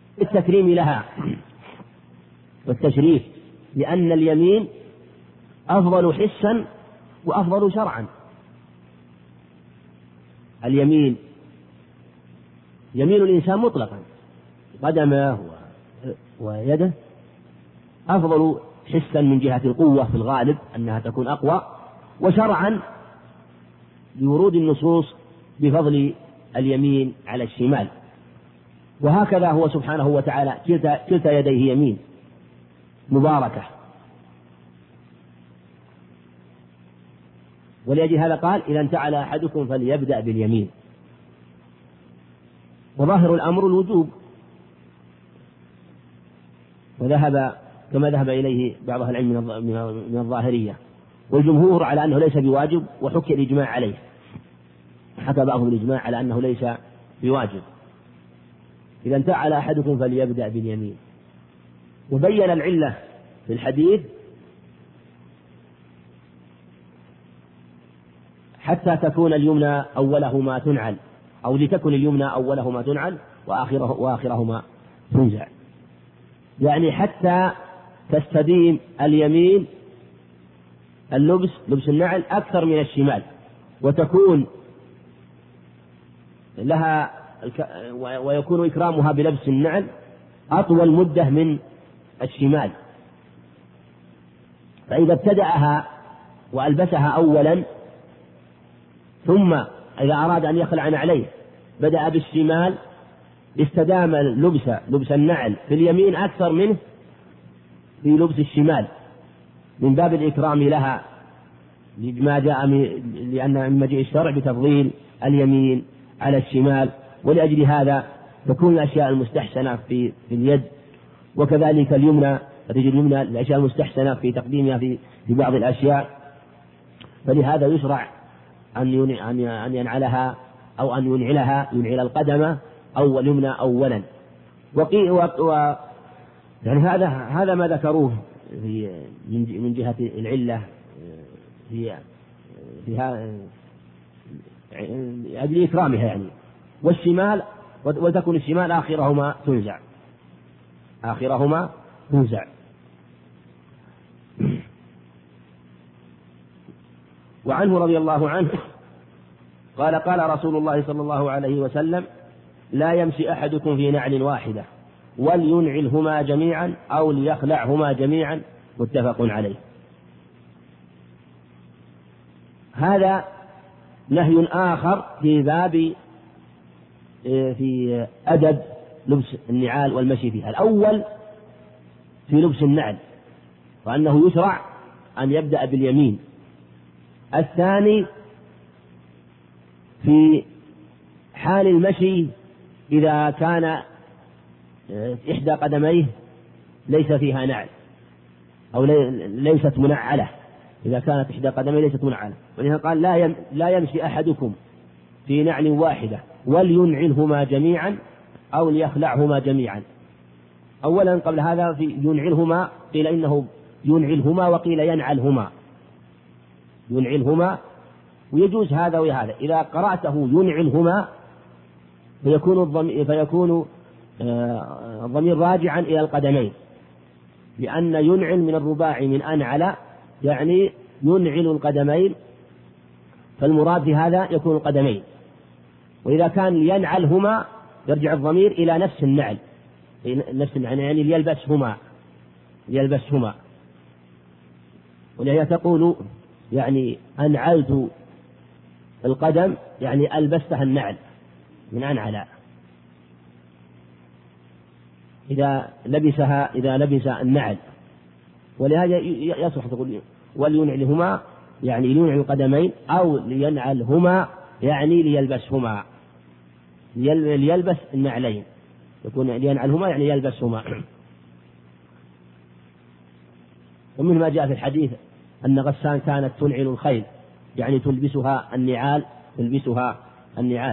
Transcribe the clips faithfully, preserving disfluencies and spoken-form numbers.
التكريم لها والتشريف، لأن اليمين أفضل حسا وأفضل شرعا. اليمين يمين الإنسان مطلقا قدمه ويده أفضل حسا من جهة القوة في الغالب أنها تكون أقوى، وشرعا بورود النصوص بفضل اليمين على الشمال. وهكذا هو سبحانه وتعالى كلتا, كلتا يديه يمين مباركة، ولأجل هذا قال إذا انتعل أحدكم فليبدأ باليمين. وظاهر الأمر الوجوب، وذهب كما ذهب إليه بعض أهل العلم من الظاهرية، والجمهور على أنه ليس بواجب، وحكي الإجماع عليه، حكى بعضهم الإجماع على أنه ليس بواجب. إذا انتعل أحدكم فليبدأ باليمين. وبين العلة في الحديث حتى تكون اليمنى أولهما تنعل، أو لتكن اليمنى أولهما تنعل وآخره وآخرهما تنزع، يعني حتى تستديم اليمين اللبس لبس النعل أكثر من الشمال، وتكون لها ويكون إكرامها بلبس النعل أطول مدة من الشمال. فإذا ابتدأها وألبسها أولا ثم إذا أراد أن يخلع نعليه بدأ بالشمال استدام لبس لبس النعل في اليمين أكثر منه في لبس الشمال، من باب الإكرام لها لما جاء لأن من مجيء الشرع بتفضيل اليمين على الشمال. ولأجل هذا تكون الأشياء المستحسنة في, في اليد، وكذلك اليمنى الرجل اليمنى الأشياء المستحسنة في تقديمها في, في بعض الأشياء. فلهذا يشرع أن أن ينعلها أو أن ينعلها ينعل القدم أو اليمنى أولا. وقي و يعني هذا هذا ما ذكروه في من جهة العلة في فيها أجل إكرامها يعني. والشمال وتكون الشمال آخرهما تنزع آخرهما تنزع. وعنه رضي الله عنه قال قال رسول الله صلى الله عليه وسلم لا يمشي أحدكم في نعل واحدة ولينعلهما جميعا أو ليخلعهما جميعا، متفق عليه. هذا نهي آخر في باب في أدب لبس النعال والمشي فيها. الأول في لبس النعل وأنه يشرع أن يبدأ باليمين. الثاني في حال المشي إذا كان إحدى قدميه ليس فيها نعل أو ليست منعلة، إذا كانت إحدى قدميه ليست منعلة. ولهذا قال لا لا يمشي أحدكم في نعل واحدة ولينعلهما جميعا أو ليخلعهما جميعا. أولا قبل هذا في ينعلهما قيل إنه ينعلهما وقيل ينعلهما ينعلهما، ويجوز هذا وهذا. إذا قرأته ينعلهما فيكون الضمير فيكون الضمير راجعا إلى القدمين، لأن ينعل من الرباعي من أنعل يعني ينعل القدمين، فالمراد في هذا يكون القدمين. وإذا كان ينعلهما يرجع الضمير إلى نفس النعل نفس النعل يعني ليلبسهما ليلبسهما ولهي تقول يعني أنعلت القدم يعني ألبستها النعل من أنعل، إذا لبسها إذا لبس النعل. ولهذا يصح تقول ولينعلهما يعني لينعل القدمين أو لينعلهما يعني ليلبسهما ليلبس النعلين، يكون لينعلهما يعني يلبسهما. ومن ما جاء في الحديث أن غسان كانت تنعل الخيل يعني تلبسها النعال تلبسها النعال.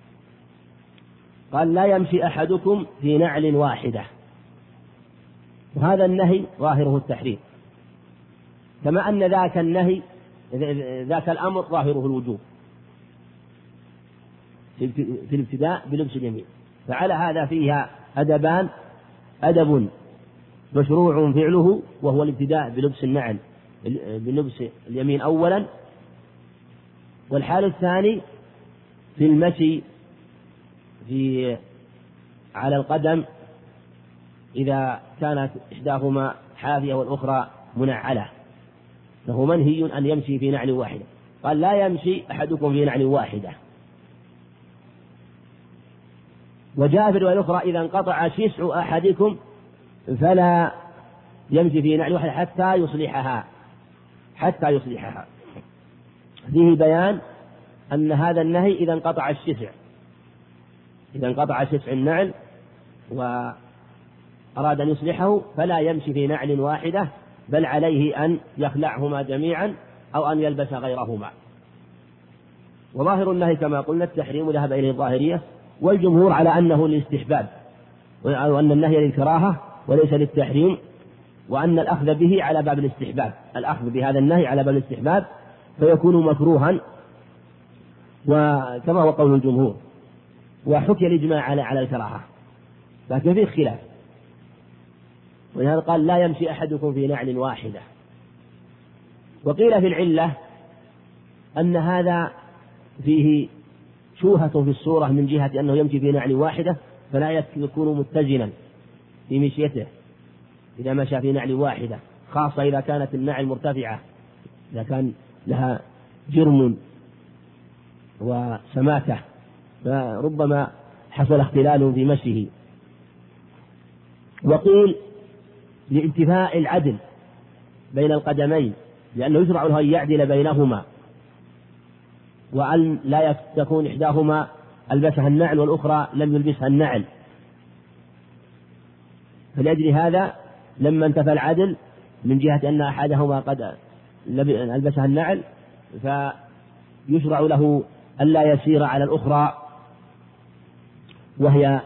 قال لا يمشي أحدكم في نعل واحدة، وهذا النهي ظاهره التحريم، كما أن ذاك النهي ذاك الأمر ظاهره الوجوب في الابتداء بلبس اليمين. فعلى هذا فيها أدبان: أدب مشروع فعله وهو الابتداء بلبس النعل بلبس اليمين أولا، والحال الثاني في المشي في على القدم إذا كانت إحداهما حافية والأخرى منعلة، فهو منهي أن يمشي في نعل واحدة. قال: لا يمشي أحدكم في نعل واحدة. وجاء في الرواية الأخرى: إذا انقطع شسع أحدكم فلا يمشي في نعل واحدة حتى يصلحها حتى يصلحها فيه بيان أن هذا النهي إذا انقطع الشسع إذا انقطع شسع النعل وأراد أن يصلحه فلا يمشي في نعل واحدة، بل عليه أن يخلعهما جميعا أو أن يلبس غيرهما. وظاهر النهي كما قلنا التحريم، ذهب إليه الظاهرية، والجمهور على أنه للاستحباب، وأن النهي للكراهة وليس للتحريم، وأن الأخذ به على باب الاستحباب، الأخذ بهذا النهي على باب الاستحباب فيكون مكروها، وكما هو قول الجمهور. وحكي الإجماع على على الكراهة، لكن فيه خلاف، ولهذا قال: لا يمشي أحدكم في نعل واحدة. وقيل في العلة أن هذا فيه شوهة في الصورة من جهة أنه يمشي في نعل واحدة، فلا يكون متزنا في مشيته إذا مشى في نعل واحدة، خاصة إذا كانت النعل مرتفعة، إذا كان لها جرم وسماكة، فربما حصل اختلال في مشيه. وقيل لانتفاء العدل بين القدمين، لأنه يشرع له أن يعدل بينهما، وأن لا تكون إحداهما ألبسها النعل والأخرى لم يلبسها النعل. فلأجل هذا لما انتفى العدل من جهة أن أحدهما قد ألبسها النعل فيشرع له ألا يسير على الأخرى وهي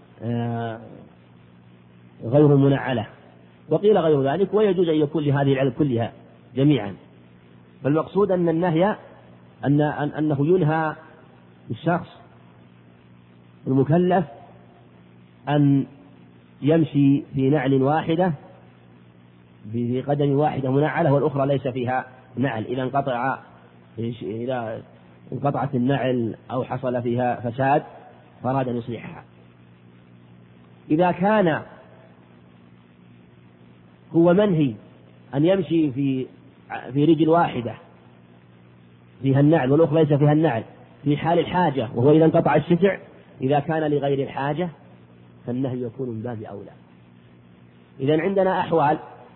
غير منعلة. وقيل غير ذلك، ويجوز أن يكون لهذه العلة كلها جميعا. فالمقصود أن النهي أن أنه ينهى الشخص المكلف أن يمشي في نعل واحدة في قدم واحدة منعلة والأخرى ليس فيها نعل، إذا انقطع إذا انقطعت النعل أو حصل فيها فساد فأراد أن يصلحها. إذا كان هو منهي أن يمشي في في رجل واحدة فيها النعل والأخرى ليس فيها النعل في حال الحاجة، وهو إذا انقطع الشسع، إذا كان لغير الحاجة فالنهي يكون من باب أولى. إذن عندنا أحوال: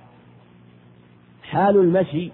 حال المشي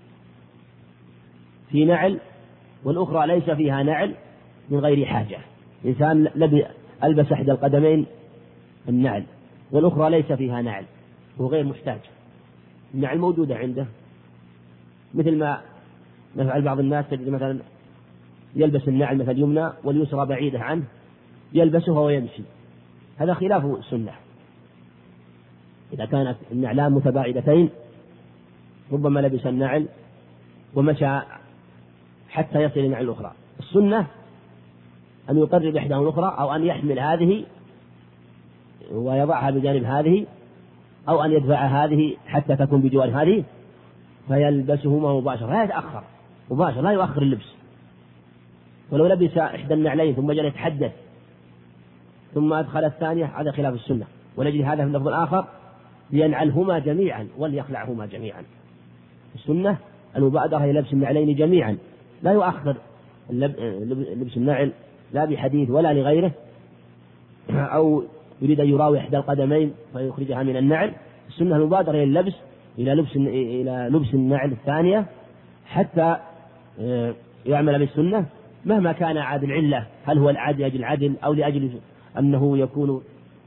في نعل والأخرى ليس فيها نعل من غير حاجة، إنسان ألبس إحدى القدمين النعل والأخرى ليس فيها نعل وهو غير محتاج، النعل موجودة عنده، مثل ما نفعل بعض الناس، تجد مثلا يلبس النعل مثل اليمنى واليسرى بعيدة عنه يلبسها ويمشي، هذا خلاف السنة. إذا كانت النعلان متباعدتين ربما لبس النعل ومشى حتى يصل النعل الأخرى. السنة أن يقرب إحداهما الأخرى، أو أن يحمل هذه ويضعها بجانب هذه، أو أن يدفع هذه حتى تكون بجوار هذه فيلبسهما مباشرة، لا يتأخر مباشرة، لا يؤخر اللبس. ولو لبس إحدى النعلين ثم جاء يتحدث ثم أدخل الثانية هذا خلاف السنة. ولأجل هذا في اللفظ الآخر: لينعلهما جميعا وليخلعهما جميعا. السنة المبادرة إلى لبس النعلين جميعا، لا يؤخر لبس النعل لا بحديث ولا لغيره، أو يريد أن يراوي إحدى القدمين فيخرجها من النعل. السنة المبادرة إلى اللبس إلى لبس إلى لبس النعل الثانية حتى يعمل بالسنة، مهما كان عاد العلة، هل هو العاد لأجل العدل أو لأجل أنه يكون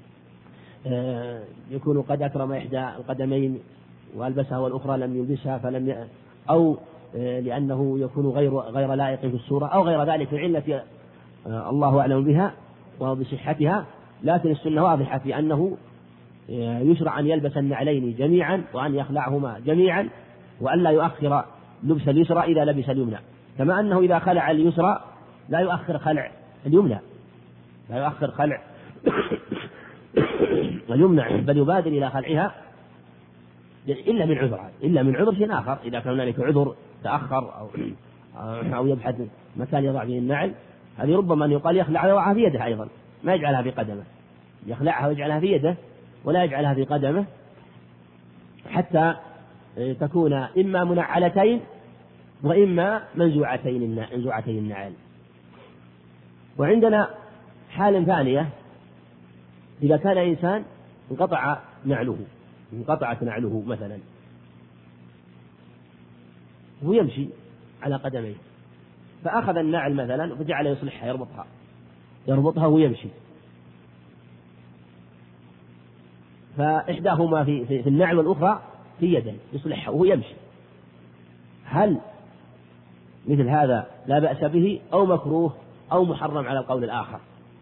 يكون قد أكرم إحدى القدمين وألبسها والأخرى لم يلبسها فلم ي... أو لأنه يكون غير غير لائق في الصورة أو غير ذلك العلة الله أعلم بها وبصحتها. لكن السنة واضحة في أنه يشرع أن يلبس النعلين جميعا وأن يخلعهما جميعا، وأن لا يؤخر لبس اليسرى إذا لبس اليمنى، كما أنه إذا خلع اليسرى لا يؤخر خلع اليمنى، لا يؤخر خلع ويمنع بل يبادر إلى خلعها إلا من عذر إلا من عذر شيء آخر. إذا كان هنالك عذر تأخر أو أو يبحث مكان يضع فيه النعل، هذه ربما أن يقال يخلعها ويضعها في يده أيضا، ما يجعلها في قدمه، يخلعها ويجعلها في يده ولا يجعلها في قدمه، حتى تكون إما منعلتين وإما منزوعتين منزوعتين النعل. وعندنا حال ثانية، إذا كان إنسان انقطع نعله انقطعت نعله مثلا هو يمشي على قدميه، فأخذ النعل مثلا فجعل يصلحها يربطها يربطها ويمشي، فإحداهما في, في النعل والأخرى في يده يصلحها وهو يمشي، هل مثل هذا لا بأس به أو مكروه أو محرم على القول الآخر؟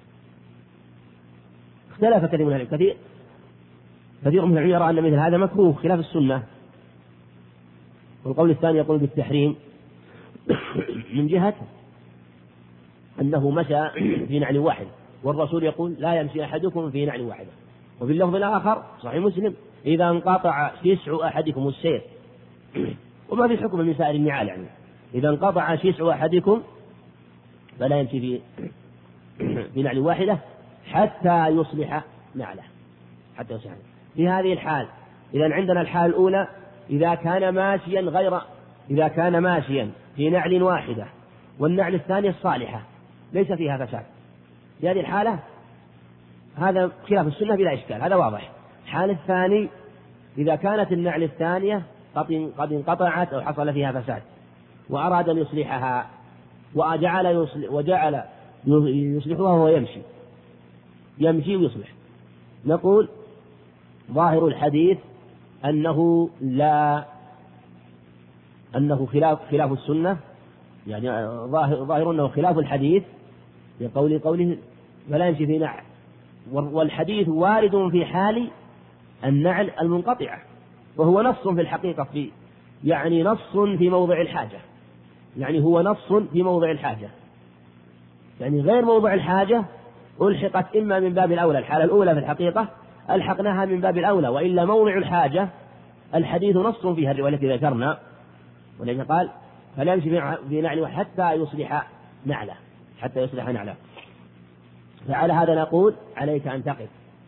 اختلف كثير من كثير كثير من العلماء يرى أن مثل هذا مكروه خلاف السنة، والقول الثاني يقول بالتحريم من جهة أنه مشى في نعل واحد، والرسول يقول لا يمشي أحدكم في نعل واحدة. وفي اللفظ الآخر صحيح مسلم إذا انقطع شسع أحدكم السير، وما في حكم من سائر النعال، يعني إذا انقطع شسع أحدكم فلا يمشي في في نعل واحدة حتى يصلح نعله حتى يصلح. في هذه الحال إذا عندنا الحال الأولى إذا كان ماشيا غير إذا كان ماشيا في نعل واحدة والنعل الثانية الصالحة ليس فيها فساد، في هذه الحالة هذا خلاف السنة بلا إشكال، هذا واضح. الحال الثاني إذا كانت النعل الثانية قد انقطعت أو حصل فيها فساد وأراد أن يصلحها وجعل يصلح وجعل يصلحها وهو يمشي يمشي ويصلح، نقول ظاهر الحديث أنه لا أنه خلاف خلاف السنة، يعني ظاهر, ظاهر أنه خلاف الحديث لقول قوله فلا يمشي في نعل، والحديث وارد في حال النعل المنقطعة، وهو نص في الحقيقة في يعني نص في موضع الحاجة، يعني هو نص في موضع الحاجة، يعني غير موضع الحاجة ألحقت إما من باب الأولى، الحالة الأولى في الحقيقة ألحقناها من باب الأولى، وإلا موضع الحاجة الحديث نص فيها الرواية التي ذكرنا، ولذلك قال فلا يمشي في نعله حتى يصلح نعله حتى يصلح نعله. فعلى هذا نقول عليك أن تقف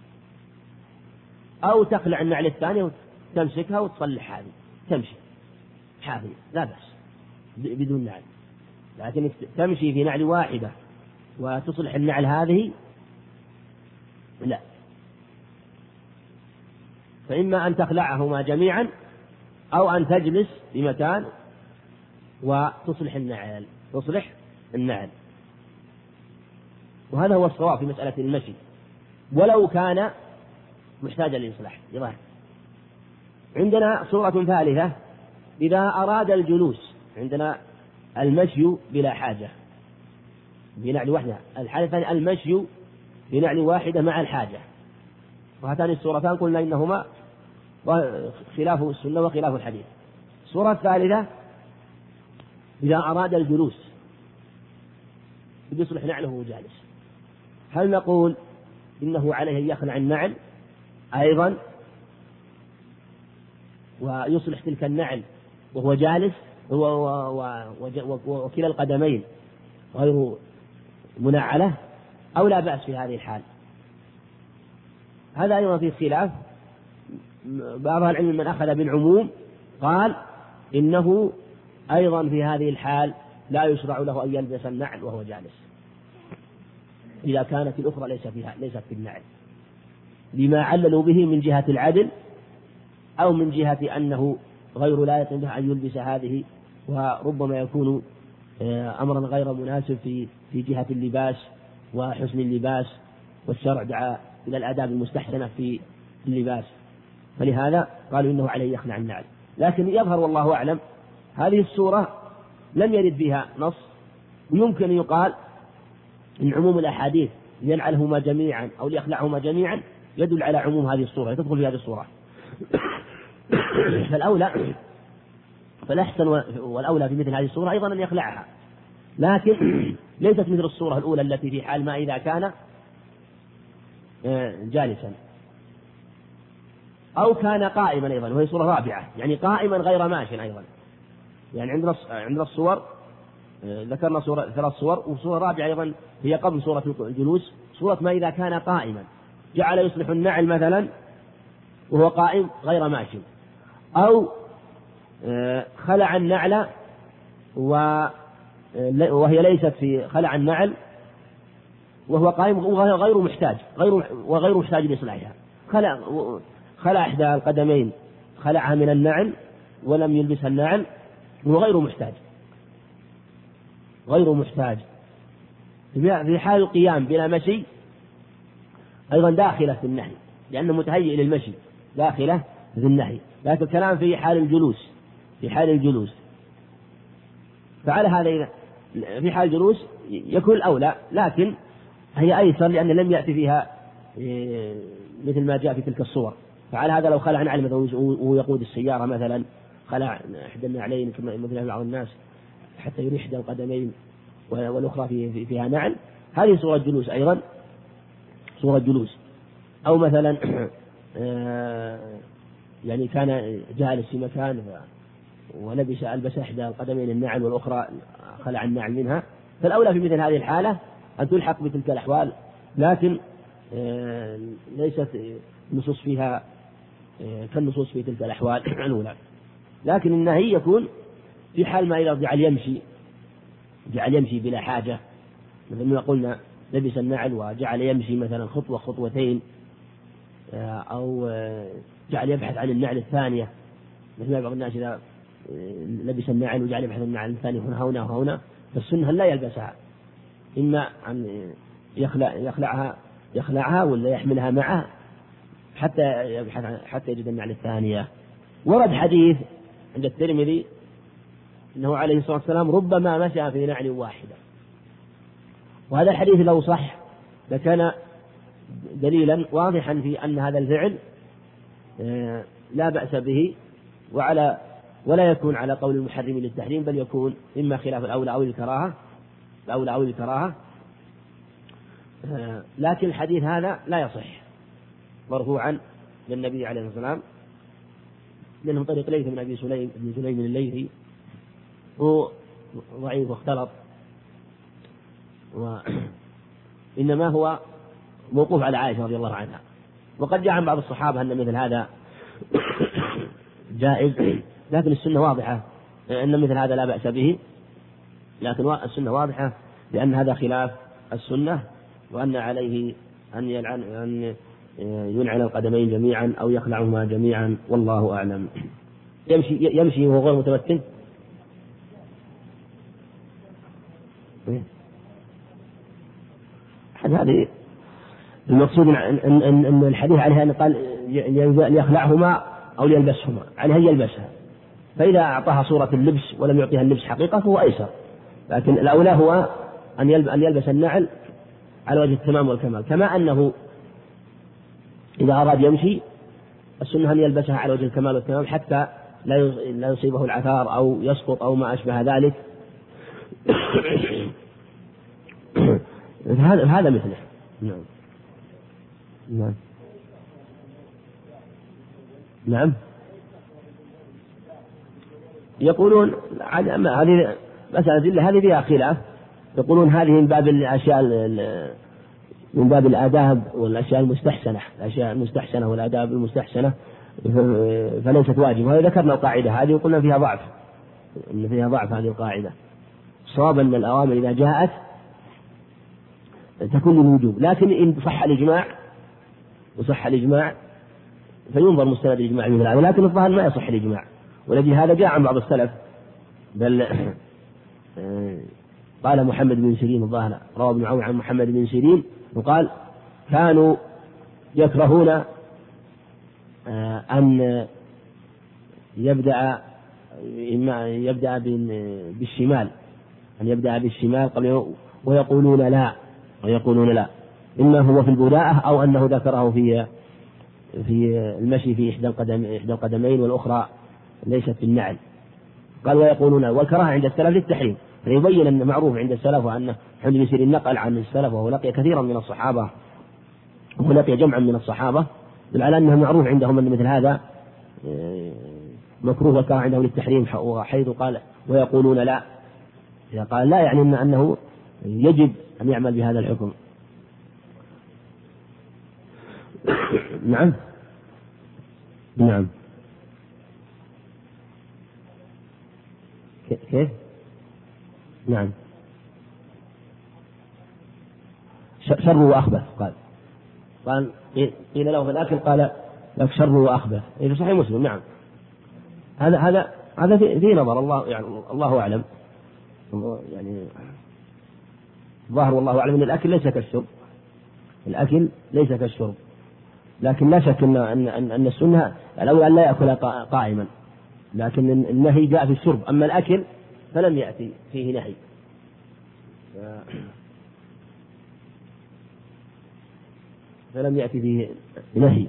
أو تخلع النعل الثانية وتمسكها وتصلح هذه تمشي حافية لا بأس بدون نعل، لكن تمشي في نعل واحدة وتصلح النعل هذه لا، فإما أن تخلعهما جميعا أو أن تجلس في مكان وتصلح النعل تصلح النعل وهذا هو الصواب في مسألة المشي ولو كان محتاجا للإصلاح. عندنا صورة ثالثة إذا أراد الجلوس، عندنا المشي بلا حاجة بنعل واحدة، الحالة الثانية المشي بنعل واحدة مع الحاجة، وهاتان الصورتان قلنا إنهما خلاف السنة وخلاف الحديث. الصورة الثالثة إذا أراد الجلوس يصلح نعله وهو جالس، هل نقول إنه عليه أن يخلع النعل أيضا ويصلح تلك النعل وهو جالس وكلا القدمين غير منعلة أو لا بأس في هذه الحال؟ هذا أيضا في خلاف، بعض العلم من أخذ بالعموم قال إنه أيضا في هذه الحال لا يشرع له أن يلبس النعل وهو جالس إذا كانت الأخرى ليس فيها ليست في النعل، لما عللوا به من جهة العدل أو من جهة أنه غير لائق به أن يلبس هذه، وربما يكون أمرا غير مناسب في في جهة اللباس وحسن اللباس، والشرع دعا إلى الآداب المستحسنة في اللباس، فلهذا قالوا إنه عليه يخلع النعل. لكن يظهر والله أعلم هذه السورة لم يرد بها نص، ويمكن يقال إن عموم الأحاديث ينعلهما جميعا أو يخلعهما جميعا يدل على عموم هذه الصورة، تدخل في هذه الصورة. فالأولى فالأحسن والأولى في مثل هذه الصورة أيضا أن يخلعها، لكن ليست مثل الصورة الأولى التي في حال ما إذا كان جالسا، أو كان قائما أيضا، وهي صورة رابعة، يعني قائما غير ماش أيضا. يعني عندنا عندنا الصور ذكرنا صورة ثلاث صور، وصورة رابعة أيضا هي قبل صورة الجلوس، صورة ما إذا كان قائما جعل يصلح النعل مثلا وهو قائم غير ماشي، أو خلع النعل وهي ليست في خلع النعل وهو قائم وغير محتاج غير وغير محتاج لإصلاحها، خلع خلع إحدى القدمين خلعها من النعل ولم يلبسها النعل وغير محتاج غير محتاج في حال القيام بلا مشي أيضا داخلة في النهي، لأنه متهيئ للمشي داخلة في النهي، لكن الكلام في حال الجلوس في حال الجلوس فعلى هذا في حال الجلوس يكون الأولى، لكن هي أيسر لأن لم يأتي فيها مثل ما جاء في تلك الصور. فعلى هذا لو خلع نعل مثلا ويقود السيارة مثلا خلع إحدى النعلين كما مثل بعض الناس حتى يريح إحدى القدمين والأخرى في فيها نعل، هذه صورة جلوس أيضا صورة جلوس. أو مثلا يعني كان جالس في مكان ولبس ألبس إحدى القدمين النعل والأخرى خلع النعل منها، فالأولى في مثل هذه الحالة أن تلحق بتلك الأحوال، لكن ليست نصوص فيها كالنصوص في تلك الأحوال الأولى. لكن النهي يكون في حال ما إذا جعل يمشي جعل يمشي بلا حاجة، مثل ما قلنا لبس النعل وجعل يمشي مثلا خطوة خطوتين، أو جعل يبحث عن النعل الثانية، مثل ما بعض الناس إذا لبس النعل وجعل يبحث عن النعل الثانية هنا هنا وهنا، فالسنة لا يلبسها، إما أن يخلع يخلعها يخلعها ولا يحملها معه حتى يبحث حتى يجد النعل الثانية. ورد حديث عند الترمذي أنه عليه الصلاة والسلام ربما مشى في نعل واحدة، وهذا الحديث لو صح لكان دليلا واضحا في أن هذا الفعل لا بأس به، وعلى ولا يكون على قول المحرم للتحريم، بل يكون إما خلاف الأولى أو الكراهة الأولى أو الكراهة. لكن الحديث هذا لا يصح مرفوعا للنبي عليه الصلاة والسلام، لأنه طريق ليث من أبي سليم بن سليم الليثي هو ضعيف واختلط، وإنما هو موقوف على عائشة رضي الله عنها. وقد جاء عن بعض الصحابة أن مثل هذا جائز، لكن السنة واضحة أن مثل هذا لا بأس به، لكن السنة واضحة لأن هذا خلاف السنة، وأن عليه أن يلعن أن يلعن القدمين جميعا أو يخلعهما جميعا، والله أعلم. يمشي يمشي وهو غير متمكن، هذه المقصود أن أن الحديث عليها أن قال ليخلعهما أو ليلبسهما، عليها يلبسها، فإذا أعطاها صورة اللبس ولم يعطيها اللبس حقيقة فهو أيسر، لكن الأولى هو أن يلبس النعل على وجه التمام والكمال، كما أنه إذا أراد يمشي السنة أن يلبسها على وجه الكمال والتمام حتى لا يصيبه العثار أو يسقط أو ما أشبه ذلك. هذا هذا مثله. نعم نعم نعم يقولون هذه مسألة هذه فيها خلاف، يقولون هذه من باب الأشياء من باب الآداب والأشياء المستحسنة الأشياء المستحسنة والآداب المستحسنة فليست واجبة، وهذا ذكرنا القاعدة هذه وقلنا فيها ضعف إن فيها ضعف هذه القاعدة. الصواب أن الأوامر إذا جاءت تكون للوجوب، لكن إن صح الإجماع وصح الإجماع فينظر مستند الإجماع من هذا، لكن الظاهر ما يصح الإجماع، والذي هذا جاء عن بعض السلف، بل قال محمد بن سيرين الظاهر روى ابن عون عن محمد بن سيرين وقال كانوا يكرهون أن يبدأ إما يبدأ بالشمال أن يبدأ بالشمال قبل، ويقولون لا ويقولون لا إما هو في البداءة أو أنه ذكره في في المشي في إحدى القدم إحدى القدمين والأخرى ليست في النعل. قال ويقولون، والكراهة عند السلف للتحريم، فيبين أن معروف عند السلف وأن محمد بن سيرين نقل عن السلف وهو لقي كثيرا من الصحابة وهو لقي جمعا من الصحابة على أنه معروف عندهم أن مثل هذا مكروه وكان عندهم للتحريم، حيث قال ويقولون لا، إذا قال لا يعني إن أنه يجب أن يعمل بهذا الحكم. نعم نعم كيف؟ نعم شر وأخبث، قال قال قيل له في الأكل قال لك شر وأخبث، إذا صحيح مسلم. نعم هذا هذا هذا في نظر الله، يعني الله أعلم، يعني ظاهر والله أعلم أن الأكل ليس كالشرب، الأكل ليس كالشرب، لكن لا شك أن أن أن السنة الأول أن لا يأكل قائما، لكن النهي جاء في الشرب، أما الأكل فلم يأتي فيه نهي. فلم يأتي فيه نهي.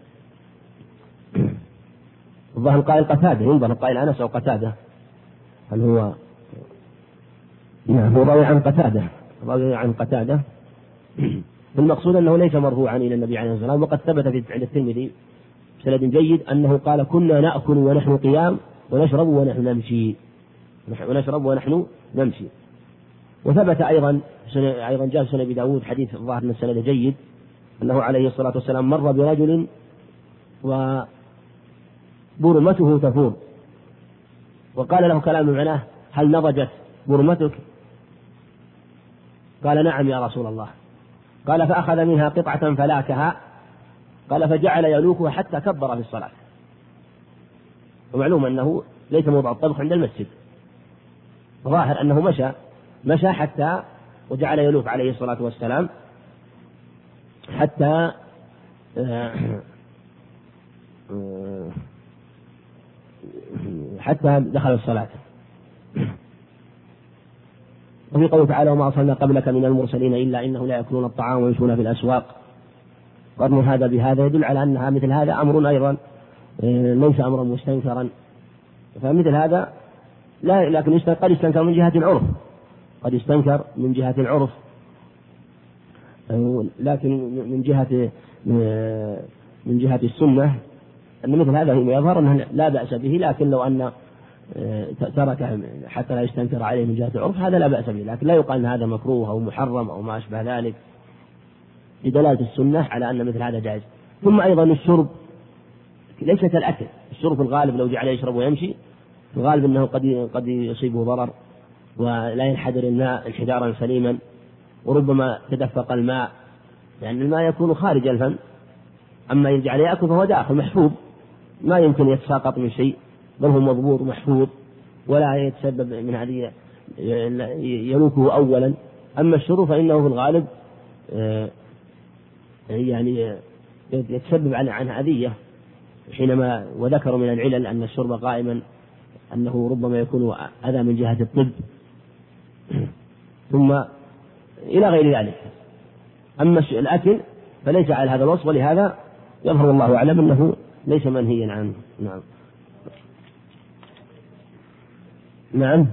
الظاهر قائل قتادة، ينظر قائل أنس أو قتادة، هل هو هو راوي عن قتادة، راوي عن قتادة. المقصود أنه ليس مرفوعا إلى النبي عليه الصلاة والسلام، وقد ثبت في عند الترمذي بسند جيد أنه قال كنا نأكل ونحن قيام ونشرب ونحن نمشي، ونشرب ونحن نمشي. وثبت أيضا أيضا جاء في سنن أبي داود حديث الظاهر من السند جيد أنه عليه الصلاة والسلام مر برجل وبرمته تفور، وقال له كلام معناه هل نضجت برمتك؟ قال نعم يا رسول الله. قال فأخذ منها قطعة فلاكها، قال فجعل يلوكها حتى كبر في الصلاة. ومعلوم أنه ليس موضع الطبخ عند المسجد، ظاهر أنه مشى مشى حتى وجعل يلوك عليه الصلاة والسلام حتى حتى دخل الصلاة. وفي قوله تعالى وما أرسلنا قبلك من المرسلين إلا إنه لا يأكلون الطعام ويمشون في الأسواق، قرن هذا بهذا يدل على أنها مثل هذا أمر أيضا ليس أمرا مستنكرا. فمثل هذا لا، لكن قد يستنكر من جهة العرف، قد يستنكر من جهة العرف، لكن من جهة من جهة السنة أن مثل هذا يظهر أنه لا بأس به، لكن لو أن ترك حتى لا يستنكر عليه من جهة العرف هذا لا بأس به، لكن لا يقال أن هذا مكروه أو محرم أو ما أشبه ذلك، بدلالة السنة على أن مثل هذا جائز. ثم أيضا الشرب ليس كالأكل، الشرب في الغالب لو جعل يشرب ويمشي في الغالب أنه قد قد يصيبه ضرر ولا ينحدر الماء انحدارا سليما، وربما تدفق الماء لأن الماء يكون خارج الفم، أما إن جعل يأكل فهو داخل محفوظ ما يمكن يتساقط من شيء، بل هو مضبوط محفوظ ولا يتسبب من هذه يلوكه أولا. أما الشرب فإنه في الغالب يعني يتسبب عن أذية، حينما وذكروا من العلل أن الشرب قائما أنه ربما يكون أذى من جهة الطب ثم إلى غير ذلك. أما الأكل فليس على هذا الوصف، ولهذا يظهر الله أعلم أنه ليس منهيا عنه. نعم نعم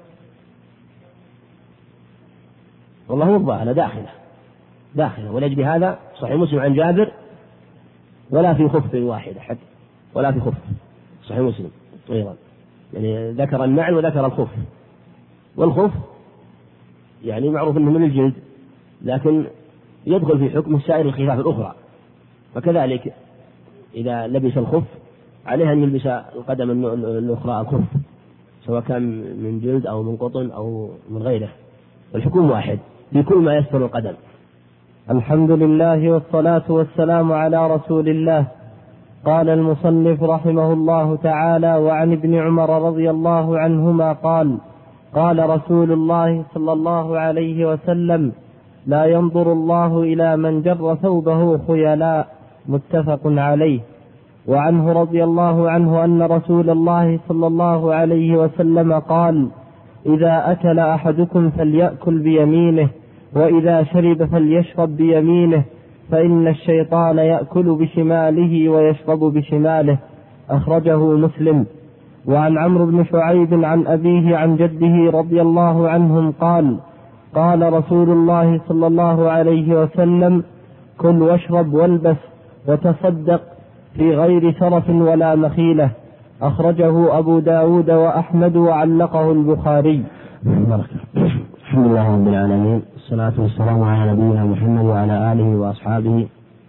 والله هو الظاهر داخلة داخلة ولأجل هذا صحيح مسلم عن جابر ولا في خف واحدة حتى ولا في خف، صحيح مسلم أيضا يعني ذكر النعل وذكر الخف، والخف يعني معروف أنه من الجلد لكن يدخل في حكم سائر الخفاف الأخرى، وكذلك إذا لبس الخف عليه أن يلبس القدم الأخرى الخف سواء كان من جلد أو من قطن أو من غيره، والحكم واحد في كل ما يستر القدم. الحمد لله والصلاة والسلام على رسول الله. قال المصنف رحمه الله تعالى: وعن ابن عمر رضي الله عنهما قال: قال رسول الله صلى الله عليه وسلم: لا ينظر الله إلى من جر ثوبه خيلاء. متفق عليه. وعنه رضي الله عنه أن رسول الله صلى الله عليه وسلم قال: إذا أكل أحدكم فليأكل بيمينه، وإذا شرب فليشرب بيمينه، فإن الشيطان يأكل بشماله ويشرب بشماله. أخرجه مسلم. وعن عمرو بن شعيب عن أبيه عن جده رضي الله عنهم قال: قال رسول الله صلى الله عليه وسلم: كل واشرب والبس، وتصدق في غير سرف ولا مخيلة. أخرجه أبو داود وأحمد وعلقه البخاري. الحمد لله رب العالمين، الصلاة والسلام على نبينا محمد وعلى آله وأصحابه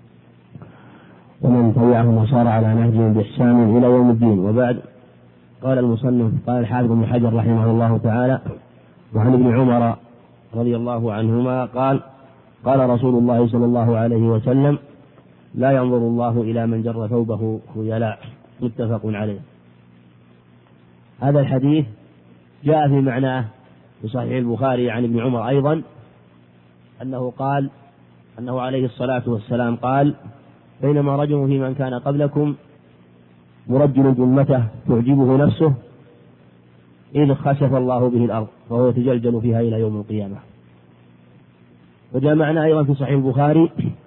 ومن تبعهم وصار على نهجهم بإحسان إلى يوم الدين. وبعد، قال المصنف قال الحافظ ابن حجر رحمه الله تعالى: وعن ابن عمر رضي الله عنهما قال: قال رسول الله صلى الله عليه وسلم: لا ينظر الله إلى من جر ثوبه خيلاء. متفق عليه. هذا الحديث جاء في معناه في صحيح البخاري عن ابن عمر أيضا أنه قال أنه عليه الصلاة والسلام قال: بينما رجل في من كان قبلكم مرجل جمته تعجبه نفسه إذ خسف الله به الأرض وهو يتجلجل فيها إلى يوم القيامة. وجاء معنا أيضا في صحيح البخاري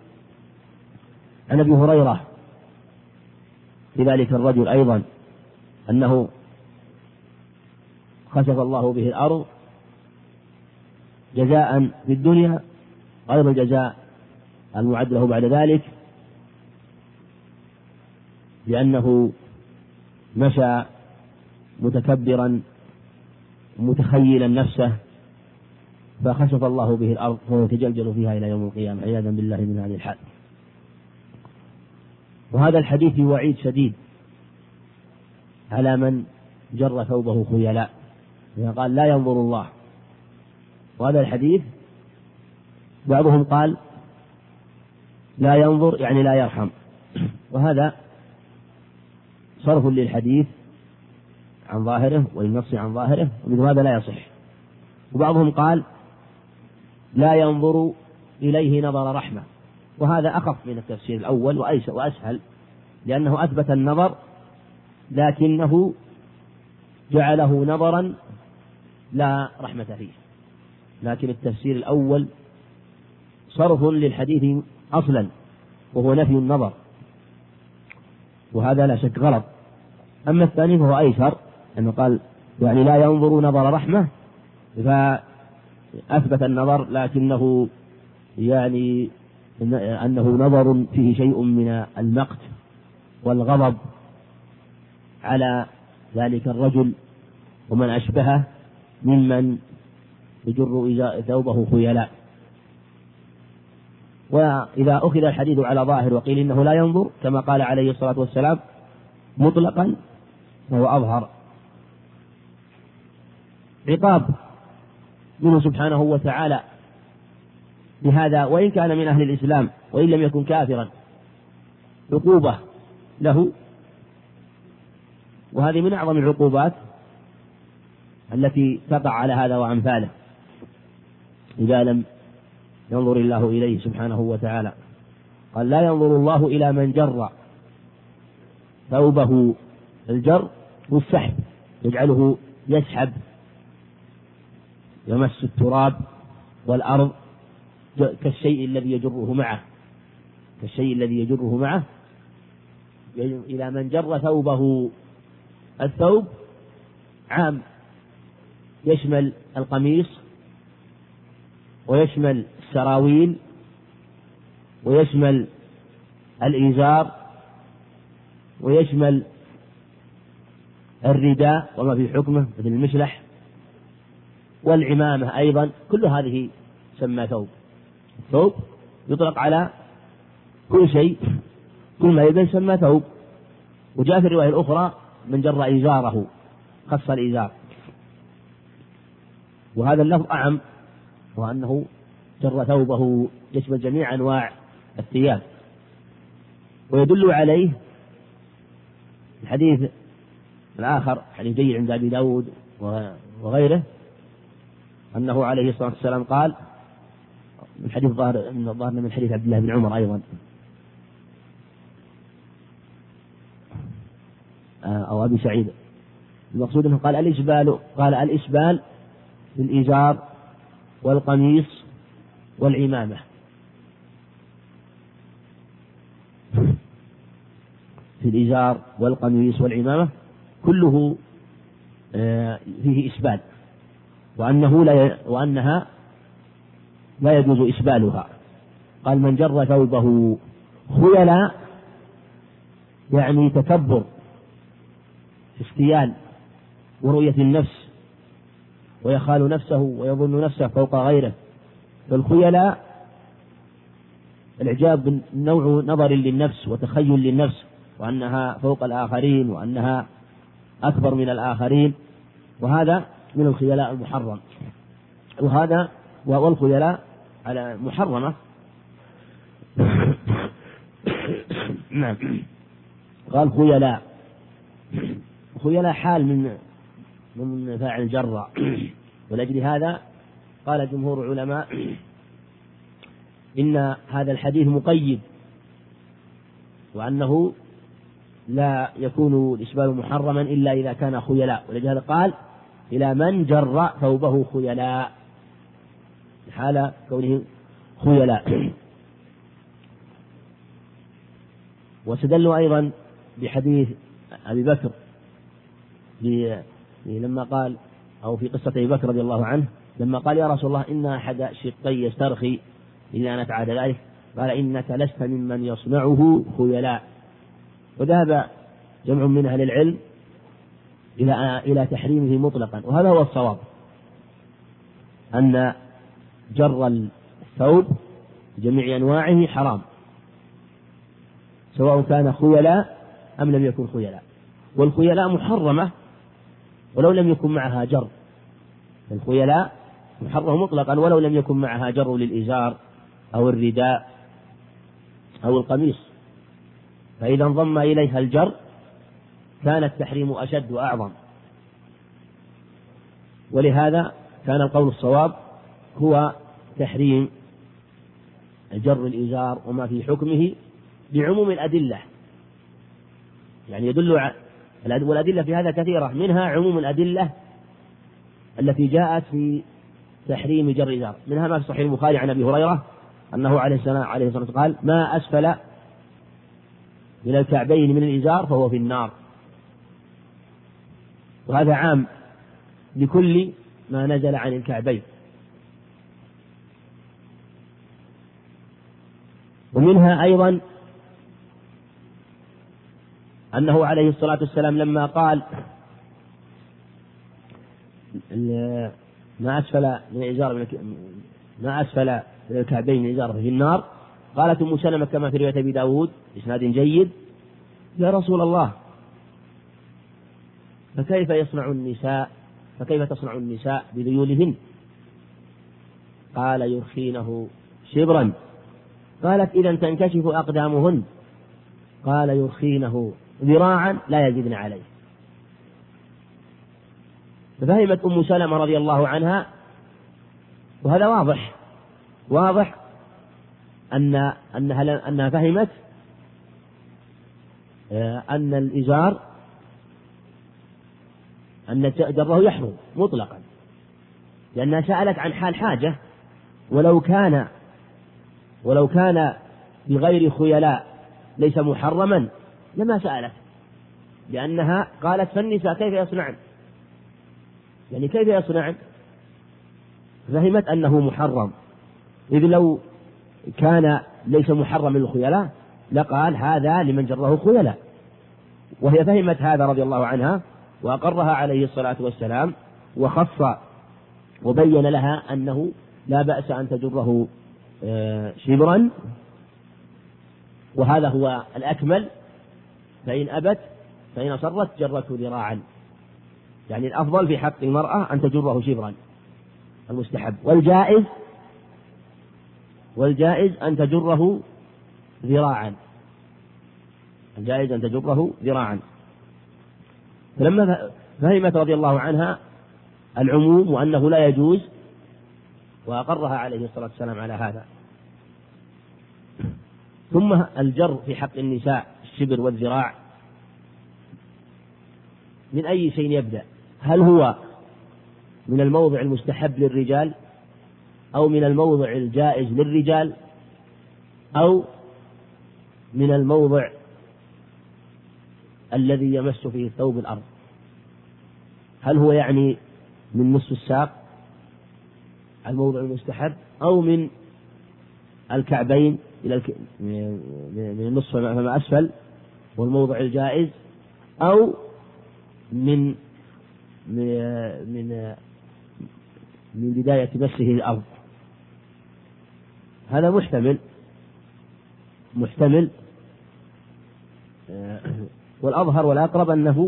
عن أبي هريرة في ذلك الرجل أيضا أنه خسف الله به الأرض جزاء في الدنيا غير الجزاء المعد له بعد ذلك، لأنه مشى متكبرا متخيلا نفسه فخسف الله به الأرض وهو يتجلجل فيها إلى يوم القيامة عياذا بالله من هذه الحال. وهذا الحديث وعيد شديد على من جر ثوبه خيلاء، قال: لا ينظر الله. وهذا الحديث بعضهم قال: لا ينظر يعني لا يرحم، وهذا صرف للحديث عن ظاهره وللنص عن ظاهره، ومثل هذا لا يصح. وبعضهم قال: لا ينظر إليه نظر رحمة، وهذا أخف من التفسير الأول وأسهل، لأنه أثبت النظر لكنه جعله نظرا لا رحمة فيه. لكن التفسير الأول صرف للحديث أصلا وهو نفي النظر، وهذا لا شك غلط. أما الثاني فهو أيسر، أنه قال يعني لا ينظر نظر رحمة، فأثبت النظر لكنه يعني أنه نظر فيه شيء من المقت والغضب على ذلك الرجل ومن أشبهه ممن يجر ثوبه خيلاء. وإذا أخذ الحديث على ظاهر وقيل إنه لا ينظر كما قال عليه الصلاة والسلام مطلقا فهو أظهر. عقاب منه سبحانه وتعالى بهذا، وإن كان من أهل الإسلام وإن لم يكن كافرا، عقوبة له، وهذه من أعظم العقوبات التي تقع على هذا وأمثاله إذا لم ينظر الله إليه سبحانه وتعالى. قال: لا ينظر الله إلى من جر ثوبه. الجر والسحب، يجعله يسحب يمس التراب والأرض كالشيء الذي يجره معه كالشيء الذي يجره معه إلى من جر ثوبه. الثوب عام، يشمل القميص ويشمل السراويل ويشمل الإزار ويشمل الرداء وما في حكمه مثل المشلح والعمامة أيضا، كل هذه سمى ثوب. الثوب يطلق على كل شيء، كل ما يلبس سمى ثوب. وجاء في الرواية الأخرى من جر إزاره، خص الإزار. وهذا اللفظ أعم، وأنه جر ثوبه يشمل جميع أنواع الثياب. ويدل عليه الحديث الآخر، حديث جيد عند أبي داود وغيره، أنه عليه الصلاة والسلام قال من حديث ظاهر من, من حديث عبد الله بن عمر أيضا أو أبي سعيد، المقصود أنه قال الإسبال قال الإسبال في الإزار والقميص والعمامة. في الإزار والقميص والعمامة كله فيه إسبال، وأنه لا وأنها لا يجوز إسبالها. قال: من جر ثوبه خيلاء يعني تكبر، استيان ورؤية النفس، ويخال نفسه ويظن نفسه فوق غيره. فالخيلاء الإعجاب نوع نظر للنفس وتخيل للنفس وأنها فوق الآخرين وأنها أكبر من الآخرين، وهذا من الخيلاء المحرم. وهذا والخيلاء على محرمة. نعم. قال خيلاء، خيلاء حال من من فاعل جر، ولأجل هذا قال جمهور العلماء إن هذا الحديث مقيد، وأنه لا يكون الإسبال محرما إلا إذا كان خيلاء، ولهذا قال إلى من جر ثوبه خيلاء، حال كونه خيلاء. واستدلوا أيضا بحديث أبي بكر لما قال، أو في قصة أبي بكر رضي الله عنه لما قال يا رسول الله إن أحد شقي يسترخي إلا نفعل ذلك، قال إنك لست ممن يصنعه خيلاء. وذهب جمع من أهل العلم إلى إلى تحريمه مطلقا، وهذا هو الصواب، أن جر الثوب بجميع أنواعه حرام، سواء كان خيلاء أم لم يكن خيلاء. والخيلاء محرمة ولو لم يكن معها جر، الخيلاء محرمة مطلقا ولو لم يكن معها جر للإزار أو الرداء أو القميص، فإذا انضم إليها الجر كان التحريم أشد وأعظم. ولهذا كان القول الصواب هو تحريم جر الإزار وما في حكمه بعموم الأدلة، يعني يدل على، والأدلة في هذا كثيرة، منها عموم الأدلة التي جاءت في تحريم جر الإزار، منها ما في صحيح البخاري عن أبي هريرة أنه عليه الصلاة عليه الصلاة والسلام قال ما أسفل من الكعبين من الإزار فهو في النار. وهذا عام لكل ما نزل عن الكعبين. ومنها أيضا أنه عليه الصلاة والسلام لما قال ما أسفل من الإزار ما أسفل من الكعبين من الإزار في النار، قالت أم سلمة كما في رواية أبي داود إسناد جيد يا رسول الله فكيف يصنع النساء فكيف تصنع النساء بذيولهن؟ قال يرخينه شبرا. قالت إذا تنكشف أقدامهن؟ قال يرخينه ذراعا لا يزدن عليه. ففهمت أم سلمة رضي الله عنها، وهذا واضح واضح أن أنها أنها فهمت أن الإزار أن جره يحرم مطلقا، لأنها سألت عن حال حاجة، ولو كان ولو كان بغير خيلاء ليس محرما لما سألت، لأنها قالت فالنساء كيف يصنعن، يعني كيف يصنعن؟ فهمت أنه محرم، إذ لو كان ليس محرم للخيلاء لقال هذا لمن جره خيلاء. وهي فهمت هذا رضي الله عنها وأقرها عليه الصلاة والسلام، وخص وبين لها أنه لا بأس أن تجره شبرا، وهذا هو الأكمل، فإن أبت فإن أصرت جرته ذراعا، يعني الأفضل في حق المرأة أن تجره شبرا المستحب، والجائز والجائز أن تجره ذراعا الجائز أن تجره ذراعا. فلما فهمت رضي الله عنها العموم وأنه لا يجوز، وأقرها عليه الصلاة والسلام على هذا. ثم الجر في حق النساء الشبر والذراع من أي شيء يبدأ؟ هل هو من الموضع المستحب للرجال، أو من الموضع الجائز للرجال، أو من الموضع الذي يمس فيه ثوب الأرض؟ هل هو يعني من نصف الساق الموضع المستحب، أو من الكعبين إلى الك... من النصف فما أسفل والموضع الجائز، أو من من من بداية مسه الأرض. هذا محتمل محتمل والأظهر والأقرب أنه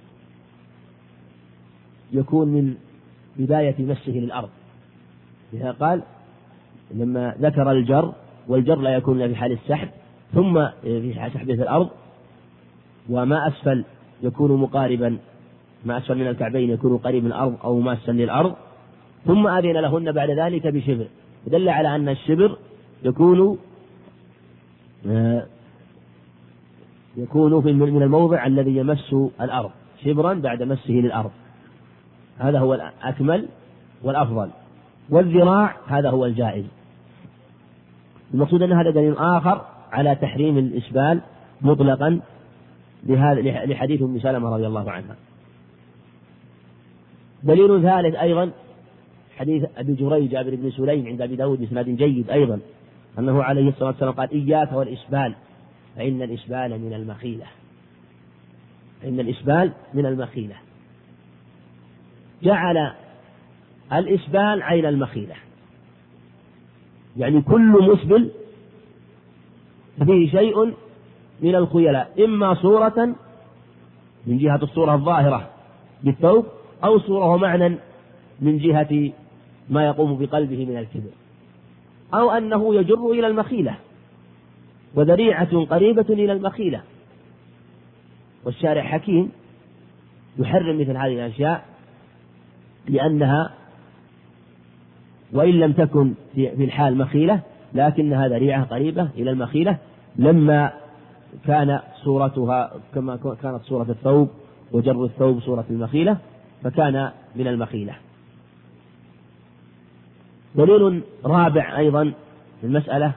يكون من بداية مسه للأرض. لذا قال لما ذكر الجر، والجر لا يكون إلا في حال السحب، ثم في سحبه في الأرض، وما أسفل يكون مقاربا، ما أسفل من الكعبين يكون قريب من الأرض أو ماسا للأرض، ثم أذن لهن بعد ذلك بشبر، دل على أن الشبر يكون يكون في من الموضع الذي يمس الأرض، شبرا بعد مسه للأرض. هذا هو الأكمل والأفضل. والذراع هذا هو الجائز. المقصود أن هذا دليل آخر على تحريم الإسبال مطلقا لحديث أم سلمة رضي الله عنها. دليل ثالث أيضا حديث أبي جريج جابر بن سليم عند أبي داود بإسناد جيد أيضا، أنه عليه الصلاة والسلام قال: إياك والإسبال فإن الإسبال من المخيلة. إن الإسبال من المخيلة. جعل الإسبال عين المخيلة، يعني كل مسبل فيه شيء من الخيلاء، إما صورة من جهة الصورة الظاهرة بالثوب، أو صورة ومعنى من جهة ما يقوم بقلبه من الكبر، أو أنه يجر إلى المخيلة وذريعة قريبة إلى المخيلة. والشارع حكيم يحرم مثل هذه الأشياء، لأنها وإن لم تكن في الحال مخيلة لكنها ذريعة قريبة إلى المخيلة، لما كان صورتها كما كانت صورة الثوب وجر الثوب صورة المخيلة، فكان من المخيلة. دليل رابع أيضا في المسألة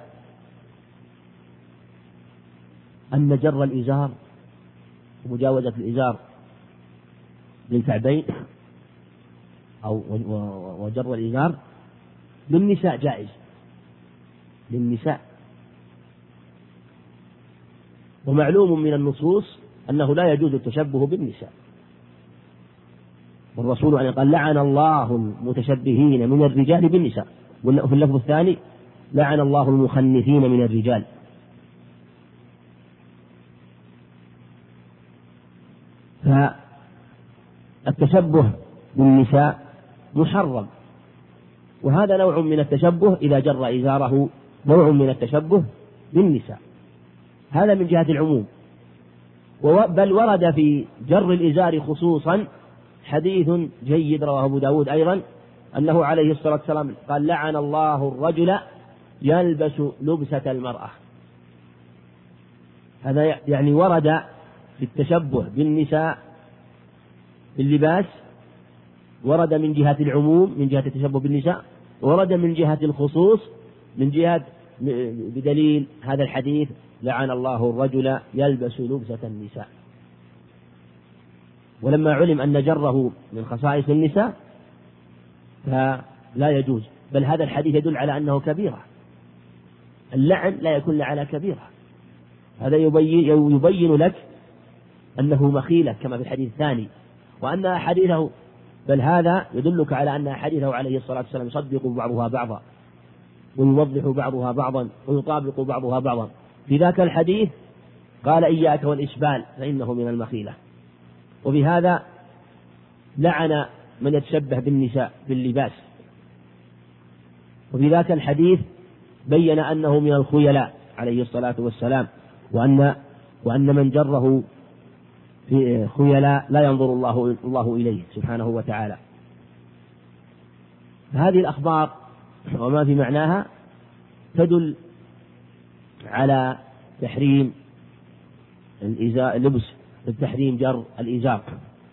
أن جر الإزار ومجاوزة الإزار للكعبين أو وجر الإزار للنساء جائز، للنساء. ومعلوم من النصوص أنه لا يجوز التشبه بالنساء، والرسول عليه قال: لعن الله المتشبهين من الرجال بالنساء، وفي اللفظ الثاني: لعن الله المخنثين من الرجال. فالتشبه بالنساء محرم، وهذا نوع من التشبه إذا جر إزاره، نوع من التشبه بالنساء، هذا من جهة العموم. بل ورد في جر الإزار خصوصا حديث جيد رواه أبو داود أيضا، أنه عليه الصلاة والسلام قال: لعن الله الرجل يلبس لبسة المرأة. هذا يعني ورد في التشبه بالنساء باللباس، ورد من جهة العموم من جهة التشبه بالنساء، ورد من جهة الخصوص من جهة بدليل هذا الحديث: لعن الله الرجل يلبس لبسة النساء. ولما علم أن جره من خصائص النساء فلا يجوز، بل هذا الحديث يدل على أنه كبيرة. اللعن لا يكون على كبيرة، هذا يبين, يبين لك أنه مخيلة كما في الحديث الثاني، وأن حديثه بل هذا يدلك على أن حديثه عليه الصلاة والسلام يصدق بعضها بعضا ويوضح بعضها بعضا ويطابق بعضها بعضا. في ذاك الحديث قال: إياك والإسبال فإنه من المخيلة. وبهذا لعن من يتشبه بالنساء باللباس. وفي ذاك الحديث بين أنه من الخيلاء عليه الصلاة والسلام، وأن وأن من جره في خيلاء لا ينظر الله الله إليه سبحانه وتعالى. هذه الأخبار وما في معناها تدل على تحريم الإزار لبس التحريم جر الإزار.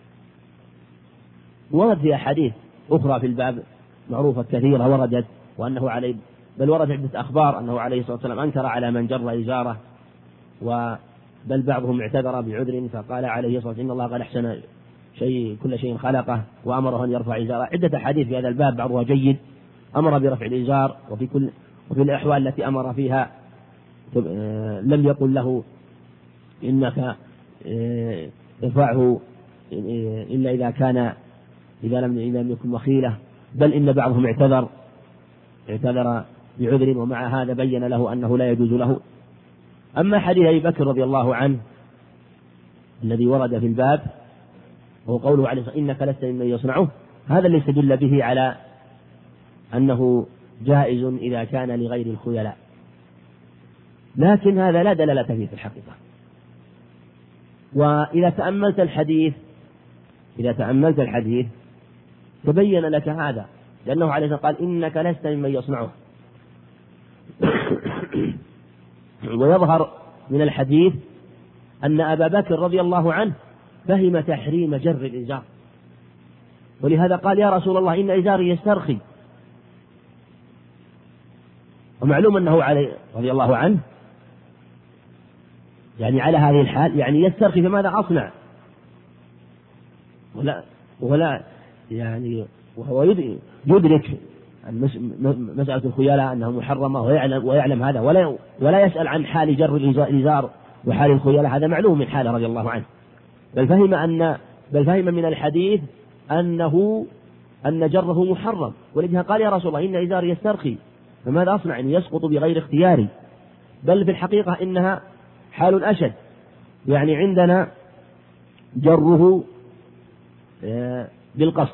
ورد في أحاديث أخرى في الباب معروفة كثيرة وردت، وأنه عليه بل ورد عدة أخبار أنه عليه الصلاة والسلام أنكر على من جر إزاره، بل بعضهم اعتذر بعذر فقال عليه الصلاة والسلام: إن الله قد أحسن شيء كل شيء خلقه وأمره أن يرفع إزاره. عدة أحاديث في هذا الباب بعضها جيد، أمر برفع الإزار، وفي كل وفي الأحوال التي أمر فيها لم يقل له إنك يرفعه إلا إذا كان إذا لم إذا لم يكن وخيلة، بل إن بعضهم اعتذر اعتذر بعذر ومع هذا بين له أنه لا يجوز له. أما حديث أبي بكر رضي الله عنه الذي ورد في الباب وهو قوله عليه إنك لست ممن يصنعه، هذا اللي يستدل به على أنه جائز إذا كان لغير الخيلاء، لكن هذا لا دلالة فيه في الحقيقة. وإذا تأملت الحديث إذا تأملت الحديث تبين لك هذا، لأنه عليه الصلاة والسلام قال إنك لست ممن يصنعه. ويظهر من الحديث أن أبا بكر رضي الله عنه فهم تحريم جر الإزار، ولهذا قال يا رسول الله إن إزاري يسترخي. ومعلوم أنه علي رضي الله عنه يعني على هذه الحال يعني يسترخي، فماذا أصنع؟ ولا ولا يعني وهو يدرك مسألة الخيلاء أنها محرمة ويعلم, ويعلم هذا، ولا ولا يسأل عن حال جر الإزار وحال الخيلاء، هذا معلوم من حاله رضي الله عنه. بل فهم أن بل فهم من الحديث أنه أن جره محرم، ولذلك قال يا رسول الله إن إزاري يسترخي فماذا أصنع؟ أن يسقط بغير اختياري. بل في الحقيقة إنها حال أشد، يعني عندنا جره بالقصد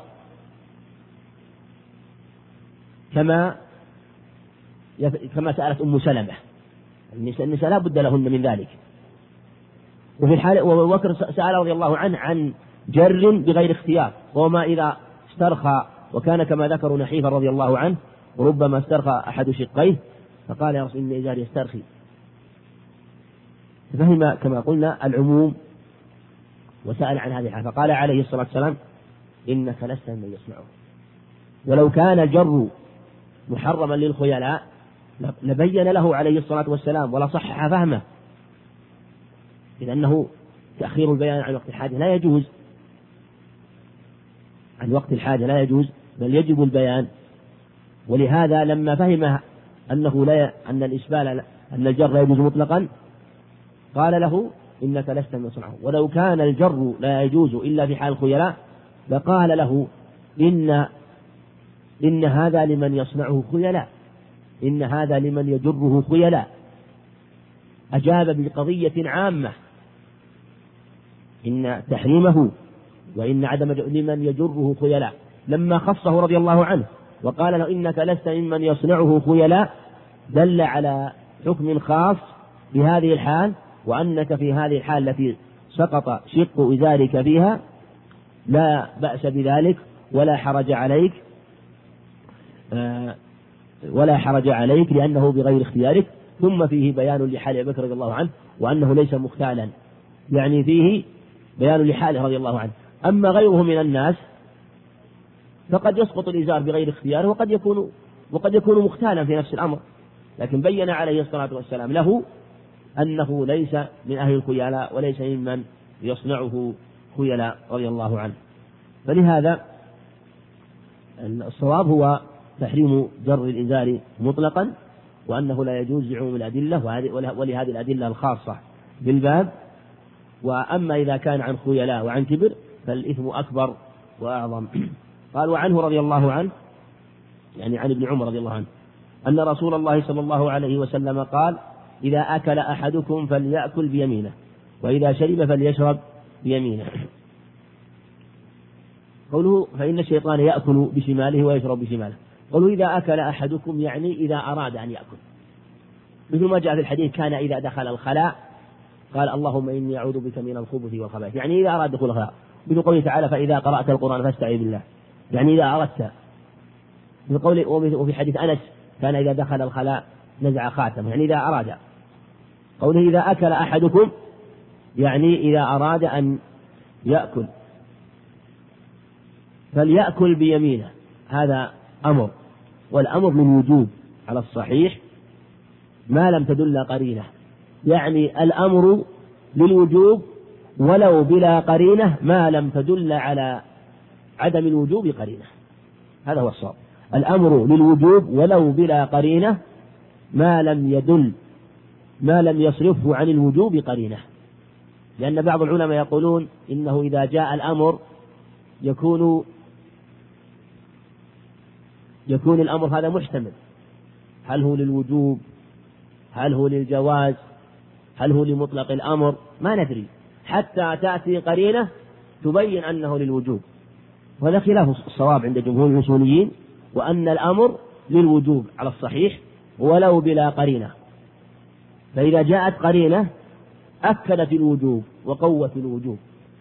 كما كما سألت أم سلمة، النساء لا بد لهن من ذلك. وفي الحال وبكر سأل رضي الله عنه عن جر بغير اختيار، وما إذا استرخى وكان كما ذكر نحيفا رضي الله عنه وربما استرخى أحد شقيه فقال يا رسول الله إن إزاري يسترخي، فهم كما قلنا العموم وسأل عن هذه الحال، فقال عليه الصلاة والسلام إنك لست ممن يصنعه. ولو كان الجر محرما للخيلاء لبين له عليه الصلاة والسلام ولا صحح فهمه، إذ أنه تأخير البيان عن وقت الحاجة لا يجوز، عن وقت الحاجة لا يجوز بل يجب البيان. ولهذا لما فهم أنه لا أن الإسبال أن الجر لا يجوز مطلقا قال له إنك لست ممن يصنعه. ولو كان الجر لا يجوز إلا في حال الخيلاء لقال له إن إن هذا لمن يصنعه خيلاء، إن هذا لمن يجره خيلاء. أجاب بقضية عامة إن تحريمه وإن عدم لمن يجره خيلاء، لما خصه رضي الله عنه وقال له إنك لست ممن يصنعه خيلاء دل على حكم خاص بهذه الحال، وأنك في هذه الحال التي سقط شق إزارك فيها لا بأس بذلك ولا حرج عليك ولا حرج عليك لأنه بغير اختيارك. ثم فيه بيان لحال أبي بكر رضي الله عنه وأنه ليس مختالا، يعني فيه بيان لحاله رضي الله عنه. أما غيره من الناس فقد يسقط الإزار بغير اختياره وقد يكون وقد يكون مختالا في نفس الأمر، لكن بين عليه الصلاة والسلام له أنه ليس من أهل الخيلاء وليس ممن يصنعه خيلاء رضي الله عنه. فلهذا الصواب هو تحريم جر الإزار مطلقا، وأنه لا يجوز لعموم الأدلة ولهذه الأدلة الخاصة بالباب. وأما إذا كان عن خيلاء وعن كبر فالإثم أكبر وأعظم. قال وعنه رضي الله عنه يعني عن ابن عمر رضي الله عنه أن رسول الله صلى الله عليه وسلم قال إذا أكل أحدكم فليأكل بيمينه وإذا شرب فليشرب بيمينه. قوله فإن الشيطان يأكل بشماله ويشرب بشماله، قوله إذا أكل أحدكم يعني إذا أراد أن يأكل، مثل ما جاء في الحديث كان إذا دخل الخلاء قال اللهم إني أعوذ بك من الخبث والخبائث، يعني إذا أراد دخول الخلاء. مثل قوله تعالى فإذا قرأت القرآن فاستعذ بالله، يعني إذا أردت. وفي حديث أنس كان إذا دخل الخلاء نزع خاتمه، يعني إذا أراد. قوله إذا أكل أحدكم يعني إذا أراد أن يأكل فليأكل بيمينه، هذا أمر، والأمر للوجوب على الصحيح ما لم تدل قرينة، يعني الأمر للوجوب ولو بلا قرينة ما لم تدل على عدم الوجوب قرينة، هذا هو الصواب. الأمر للوجوب ولو بلا قرينة ما لم يدل ما لم يصرفه عن الوجوب قرينة. لأن بعض العلماء يقولون إنه إذا جاء الأمر يكون يكون الأمر هذا محتمل، هل هو للوجوب، هل هو للجواز، هل هو لمطلق الأمر، ما ندري حتى تأتي قرينة تبين أنه للوجوب. وهذا خلاف الصواب عند جمهور الأصوليين، وأن الأمر للوجوب على الصحيح ولو بلا قرينة. فإذا جاءت قرينة أكدت الوجوب وقوت الوجوب،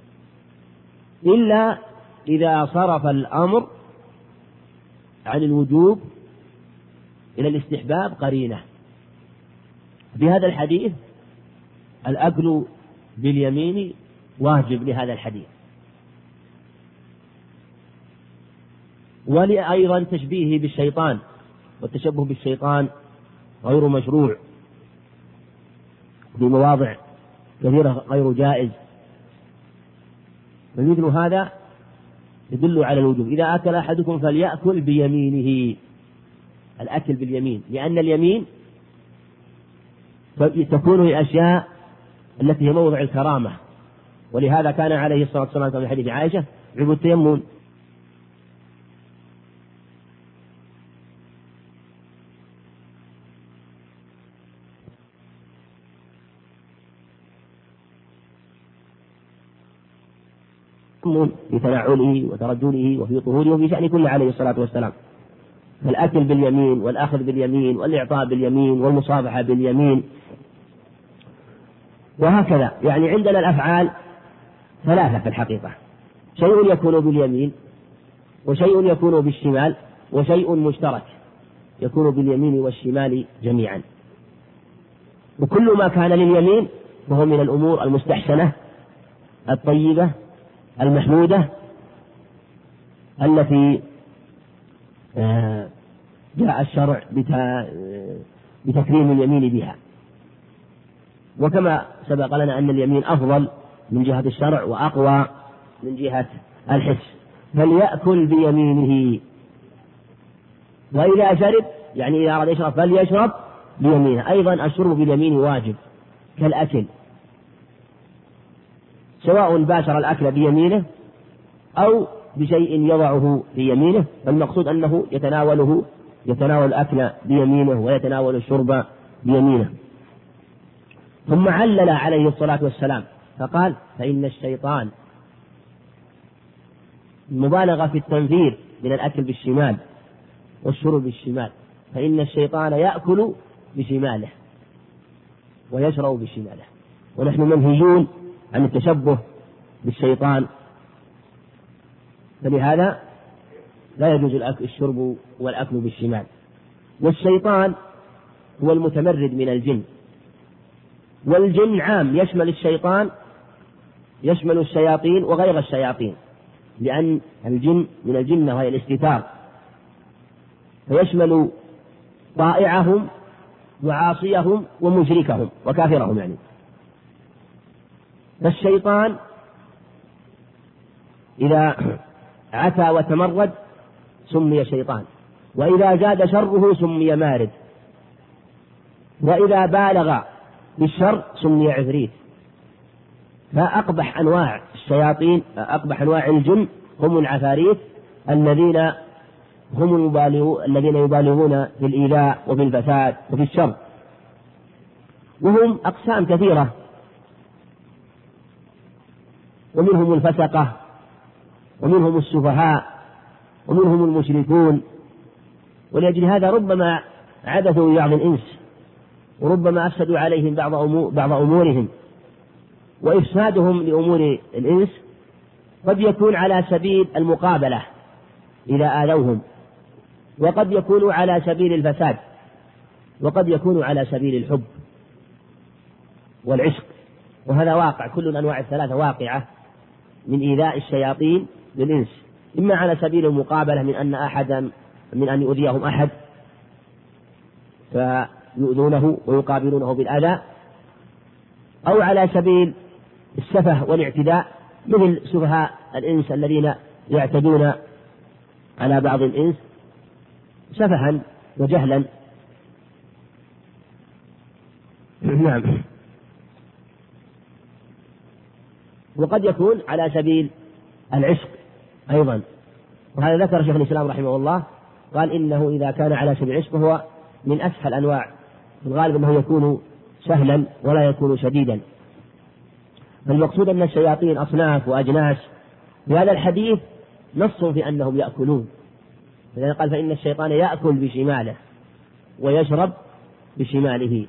إلا إذا صرف الأمر عن الوجوب إلى الاستحباب قرينة. بهذا الحديث الأكل باليمين واجب لهذا الحديث، ولأيضا تشبيهه بالشيطان، والتشبه بالشيطان غير مشروع في مواضع كثيرة، غير جائز. فمثل هذا يدل على الوجوب. إذا أكل أحدكم فليأكل بيمينه، الأكل باليمين، لأن اليمين تكون الأشياء التي هي موضع الكرامة، ولهذا كان عليه الصلاة والسلام في حديث عائشة يحب التيمم. في تنعله وترجله وفي طهوره وفي شأن كله عليه الصلاة والسلام. فالأكل باليمين والأخذ باليمين والإعطاء باليمين والمصافحة باليمين، وهكذا. يعني عندنا الأفعال ثلاثة في الحقيقة: شيء يكون باليمين، وشيء يكون بالشمال، وشيء مشترك يكون باليمين والشمال جميعا. وكل ما كان لليمين فهو من الأمور المستحسنة الطيبة المحمودة التي جاء الشرع بتكريم اليمين بها. وكما سبق لنا أن اليمين أفضل من جهة الشرع وأقوى من جهة الحس. فليأكل بيمينه، وإذا شرب يعني إذا أراد يشرب فليشرب بيمينه. أيضا الشرب باليمين واجب كالأكل، سواء باشر الأكل بيمينه أو بشيء يضعه في يمينه، فالمقصود أنه يتناوله يتناول الأكل بيمينه ويتناول الشرب بيمينه. ثم علل عليه الصلاة والسلام فقال: فإن الشيطان، المبالغة في التنفير من الأكل بالشمال والشرب بالشمال، فإن الشيطان يأكل بشماله ويشرب بشماله، ونحن منهيون عن التشبه بالشيطان، فلهذا لا يجوز الشرب والأكل بالشمال. والشيطان هو المتمرد من الجن، والجن عام يشمل الشيطان، يشمل الشياطين وغير الشياطين، لأن الجن من الجنة وهي الاستتار، فيشمل طائعهم وعاصيهم ومشركهم وكافرهم. يعني فالشيطان إذا عتى وتمرد سمي شيطان، وإذا زاد شره سمي مارد، وإذا بالغ بالشر سمي عفريت. فأقبح أنواع الشياطين، أقبح أنواع الجن هم العفاريت الذين هم المبالغون الذين يبالغون في الإيذاء وفي الفساد وفي الشر، وهم أقسام كثيرة، ومنهم الفسقة، ومنهم السفهاء، ومنهم المشركون. ولأجل هذا ربما عبثوا بعض الإنس، وربما أفسدوا عليهم بعض أمور بعض أمورهم. وإفسادهم لأمور الإنس قد يكون على سبيل المقابلة إذا آذوهم، وقد يكون على سبيل الفساد، وقد يكون على سبيل الحب والعشق. وهذا واقع، كل الأنواع الثلاثة واقعة من إيذاء الشياطين للإنس، إما على سبيل المقابلة من أن أحدا من أن يؤذيهم أحد فيؤذونه ويقابلونه بالأذى، أو على سبيل السفه والاعتداء، مثل سفهاء الإنس الذين يعتدون على بعض الإنس سفها وجهلا. نعم. وقد يكون على سبيل العشق أيضا. وهذا ذكر شيخ الإسلام رحمه الله، قال إنه إذا كان على سبيل العشق فهو من أسهل الأنواع، في الغالب أنه يكون سهلا ولا يكون شديدا. فالمقصود أن الشياطين أصناف وأجناس. في هذا الحديث نص في أنهم يأكلون، لذلك قال فإن الشيطان يأكل بشماله ويشرب بشماله.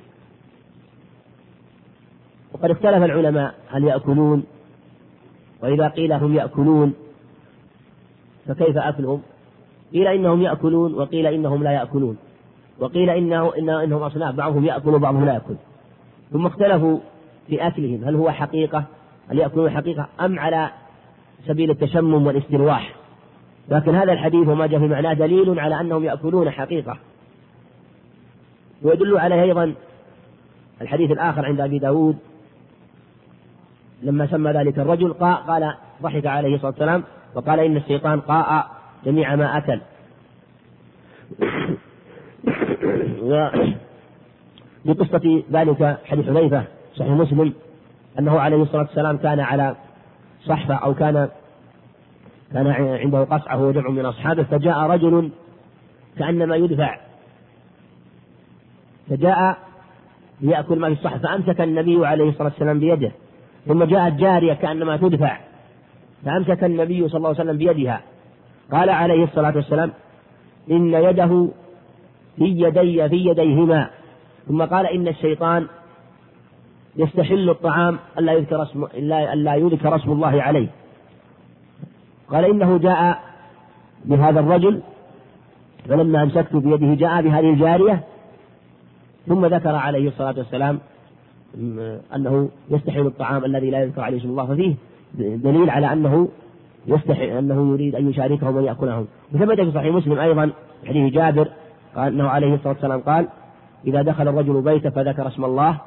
وقد اختلف العلماء هل يأكلون، وإذا قيل هم يأكلون فكيف أكلهم؟ قيل إنهم يأكلون، وقيل إنهم لا يأكلون، وقيل إنه إنه إنهم أصناف، بعضهم يأكل وبعضهم لا يأكل. ثم اختلفوا في أكلهم، هل هو حقيقة، هل يأكلون حقيقة أم على سبيل التشمم والاسترواح. لكن هذا الحديث وما جاء في معناه دليل على أنهم يأكلون حقيقة. ويدل عليه أيضا الحديث الآخر عند أبي داود لما سمى ذلك الرجل قال ضحك عليه الصلاة والسلام وقال إن الشيطان قاء جميع ما أكل. وبقصة ذلك حديث حذيفة صحيح مسلم أنه عليه الصلاة والسلام كان على صحفة أو كان كان عنده قصعة هو جمع من أصحابه، فجاء رجل كأنما يدفع، فجاء ليأكل ما في الصحفة، فأمسك النبي عليه الصلاة والسلام بيده. ثم جاءت جارية كأنما تدفع، فأمسك النبي صلى الله عليه وسلم بيدها. قال عليه الصلاة والسلام إن يده في يدي في يديهما. ثم قال إن الشيطان يستحل الطعام ألا يذكر اسم ألا يذكر اسم الله عليه. قال إنه جاء بهذا الرجل، فلما أمسكت بيده جاء بهذه الجارية. ثم ذكر عليه الصلاة والسلام أنه يستحل الطعام الذي لا يذكر عليه اسم الله، ففيه دليل على أنه يستحي أنه يريد أن يشاركهم ويأكلهم. وثبت في صحيح مسلم أيضا حديث جابر قال أنه عليه الصلاة والسلام قال إذا دخل الرجل بيته فذكر اسم الله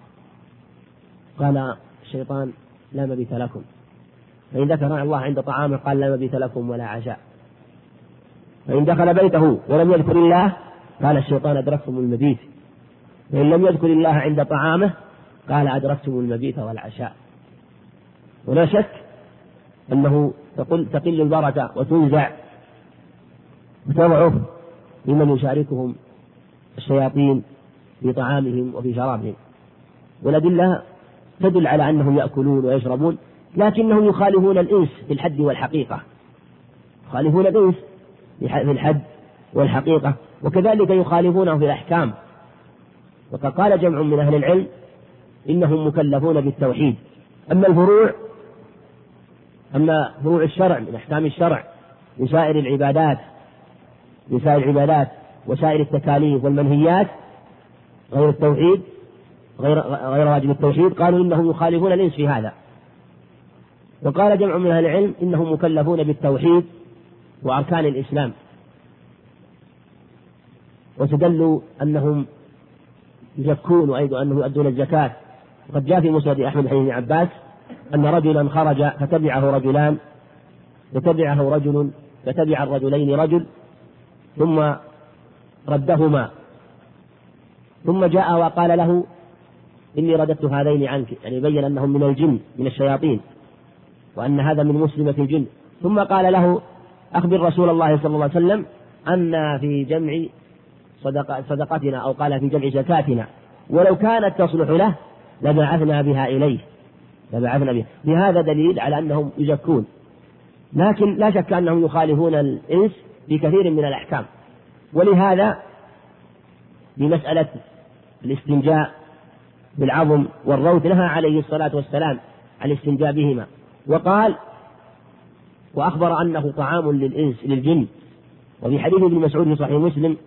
قال الشيطان لا مبيت لكم، فإن ذكر الله عند طعامه قال لا مبيت لكم ولا عشاء، فإن دخل بيته ولم يذكر الله قال الشيطان أدركتم المبيت، فإن لم يذكر الله عند طعامه قال أدركتم المبيت والعشاء. ولا شك أنه تقل, تقل البركة وتنزع وتضعف لمن يشاركهم الشياطين في طعامهم وفي شرابهم. والأدلة تدل على أنهم يأكلون ويشربون، لكنهم يخالفون الإنس في الحد والحقيقة، يخالفون الإنس في الحد والحقيقة، وكذلك يخالفونه في الأحكام. وقد قال جمع من أهل العلم إنهم مكلفون بالتوحيد. أما الفروع أما فروع الشرع من أحكام الشرع من سائر العبادات من سائر العبادات وسائر التكاليف والمنهيات غير التوحيد غير غير واجب التوحيد، قالوا إنهم يخالفون الإنس في هذا. وقال جمع من أهل العلم إنهم مكلفون بالتوحيد وأركان الإسلام، وتدلوا أنهم يزكون وأيضا أنهم يؤدون الزكاة. وقد جاء في مسند أحمد حديث ابن عباس أن رجلا خرج فتبعه رجلان فتبعه رجل فتبع الرجلين رجل ثم ردهما، ثم جاء وقال له إني رددت هذين عنك، يعني بين أنهم من الجن من الشياطين وأن هذا من مسلمة الجن. ثم قال له أخبر رسول الله صلى الله عليه وسلم أن في جمع صدق صدقتنا أو قال في جمع زكاتنا ولو كانت تصلح له لبعثنا بها إليه لبعثنا بها. بهذا دليل على أنهم يزكون، لكن لا شك أنهم يخالفون الإنس في كثير من الأحكام. ولهذا بمسألة الاستنجاء بالعظم والروث نهى عليه الصلاة والسلام عن الاستنجاء بهما، وقال وأخبر أنه طعام للإنس للجن. وفي حديث ابن مسعود في صحيح مسلم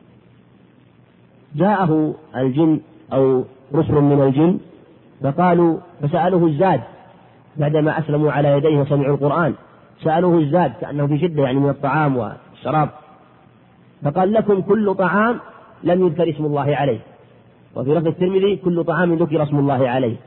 جاءه الجن أو رسل من الجن فقالوا فسألوه الزاد بعدما أسلموا على يديه وسمعوا القرآن، سألوه الزاد كأنه في شدة يعني من الطعام والشراب، فقال لكم كل طعام لم يذكر اسم الله عليه. وفي لفظ الترمذي كل طعام ذكر اسم الله عليه.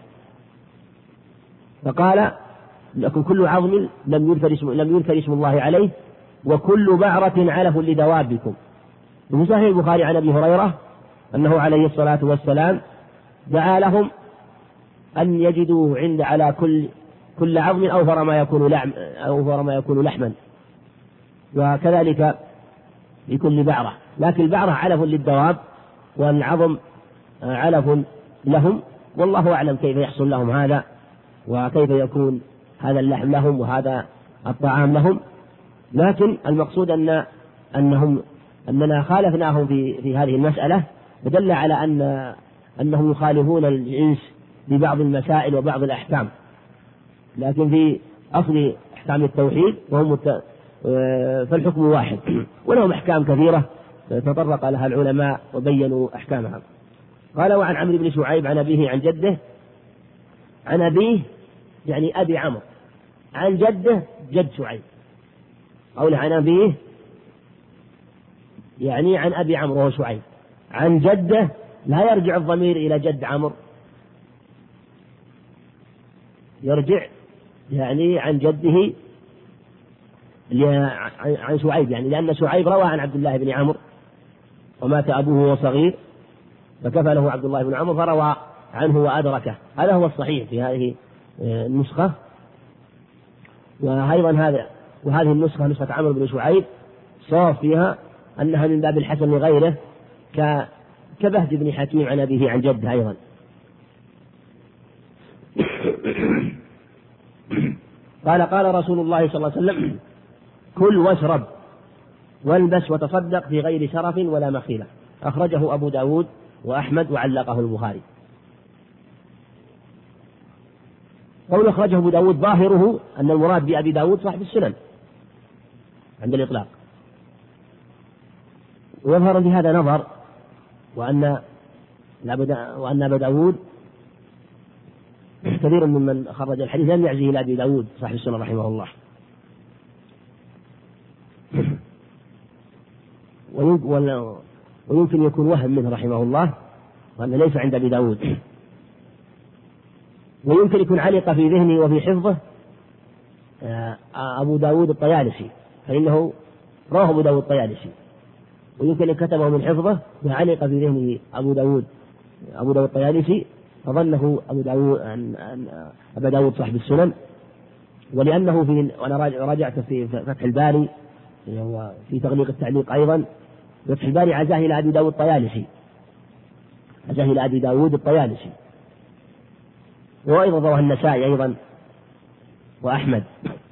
فقال لكم كل عظم لم يذكر اسم لم يذكر اسم الله عليه وكل بعرة علف لدوابكم. وفي صحيح البخاري عن أبي هريرة أنه عليه الصلاة والسلام دعا لهم أن يجدوا عند على كل كل عظم أوفر ما يكون لحم أوفر ما يكون لحما، وكذلك لكل بعرة، لكن البعرة علف للدواب والعظم علف لهم، والله أعلم كيف يحصل لهم هذا وكيف يكون هذا اللحم لهم وهذا الطعام لهم. لكن المقصود أن أنهم أننا خالفناهم في في هذه المسألة، ودل على أن أنهم يخالفون الجنس ببعض المسائل وبعض الأحكام، لكن في أصل أحكام التوحيد وهم فالحكم واحد، ولهم أحكام كثيرة تطرق لها العلماء وبينوا أحكامها. قال: وعن عمرو بن شعيب عن أبيه عن جده، عن أبيه يعني أبي عمرو، عن جده جد شعيب، قوله عن أبيه يعني عن أبي عمرو وهو شعيب، عن جده لا يرجع الضمير إلى جد عمرو، يرجع يعني عن جده عن شعيب، يعني لأن شعيب روى عن عبد الله بن عمرو ومات أبوه وهو صغير فكفله عبد الله بن عمرو فروى عنه وأدركه، هذا هو الصحيح في هذه النسخة. وأيضا هذا وهذه النسخة نسخة عمرو بن شعيب صار فيها أنها من باب الحسن لغيره كبهج بن حكيم عن أبيه عن جده أيضا. قال: قال رسول الله صلى الله عليه وسلم: كل واشرب والبس وتصدق في غير شرف ولا مخيلة. أخرجه أبو داود وأحمد وعلقه البخاري. قول أخرجه أبو داود ظاهره أن المراد بأبي داود صاحب السنن عند الإطلاق، ويظهر بهذا نظر، وأن وأن أبا داود كثير ممن خرج الحديث لم يعزه إلى أبي داود صاحب السنن رحمه الله. ويمكن يكون وهم منه رحمه الله وأنه ليس عند أبي داود، ويمكن يكون علق في ذهنه وفي حفظه أبو داود الطيالسي، فإنه رواه أبو داود الطيالسي، ويمكن أن كتبه من حفظه وعلق في ذهنه أبو داود أبو داود الطيالسي فظنه أبو داود أن أبا داود صاحب السنن. ولأنه في وأنا راجعت في فتح الباري في تغليق التعليق أيضا، فتح الباري عزاه إلى أبي داود الطيالسي، عزاه إلى أبي داود الطيالسي، وأيضا رواه النسائي أيضا وأحمد،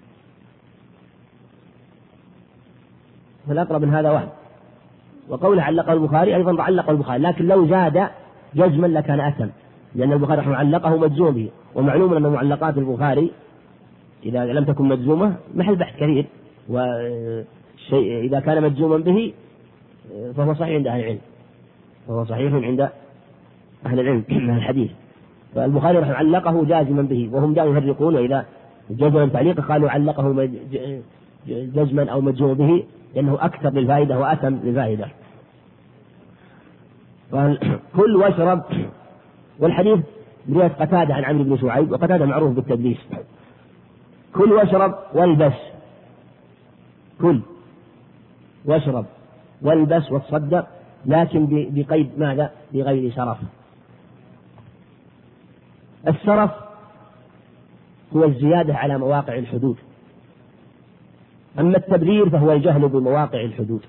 فالأقرب من هذا واحد. وقوله علقه البخاري أيضا علقه البخاري، لكن لو زاد جزما لكان أتم، لأن البخاري رحمه علقه مجزوم به، ومعلوم أن معلقات البخاري إذا لم تكن مجزومة محل بحث كثير، والشيء إذا كان مجزوما به فهو صحيح عند أهل العلم، فهو صحيح عند أهل العلم من الحديث. فالبخاري رحمه علقه جازما به، وهم دائما يفرقون، وإذا جزما تعليقه قالوا علقه جزما أو مجزوم به لأنه أكثر للفائدة وأتم للفائدة. قال: كل واشرب، والحديث رواية قتادة عن عمرو بن شعيب، وقتادة معروف بالتدليس. كل واشرب والبس، كل واشرب والبس وتصدق، لكن بقيد ماذا؟ بغير شرف. الشرف هو الزيادة على مواقع الحدود، أما التبذير فهو الجهل بمواقع الحدود.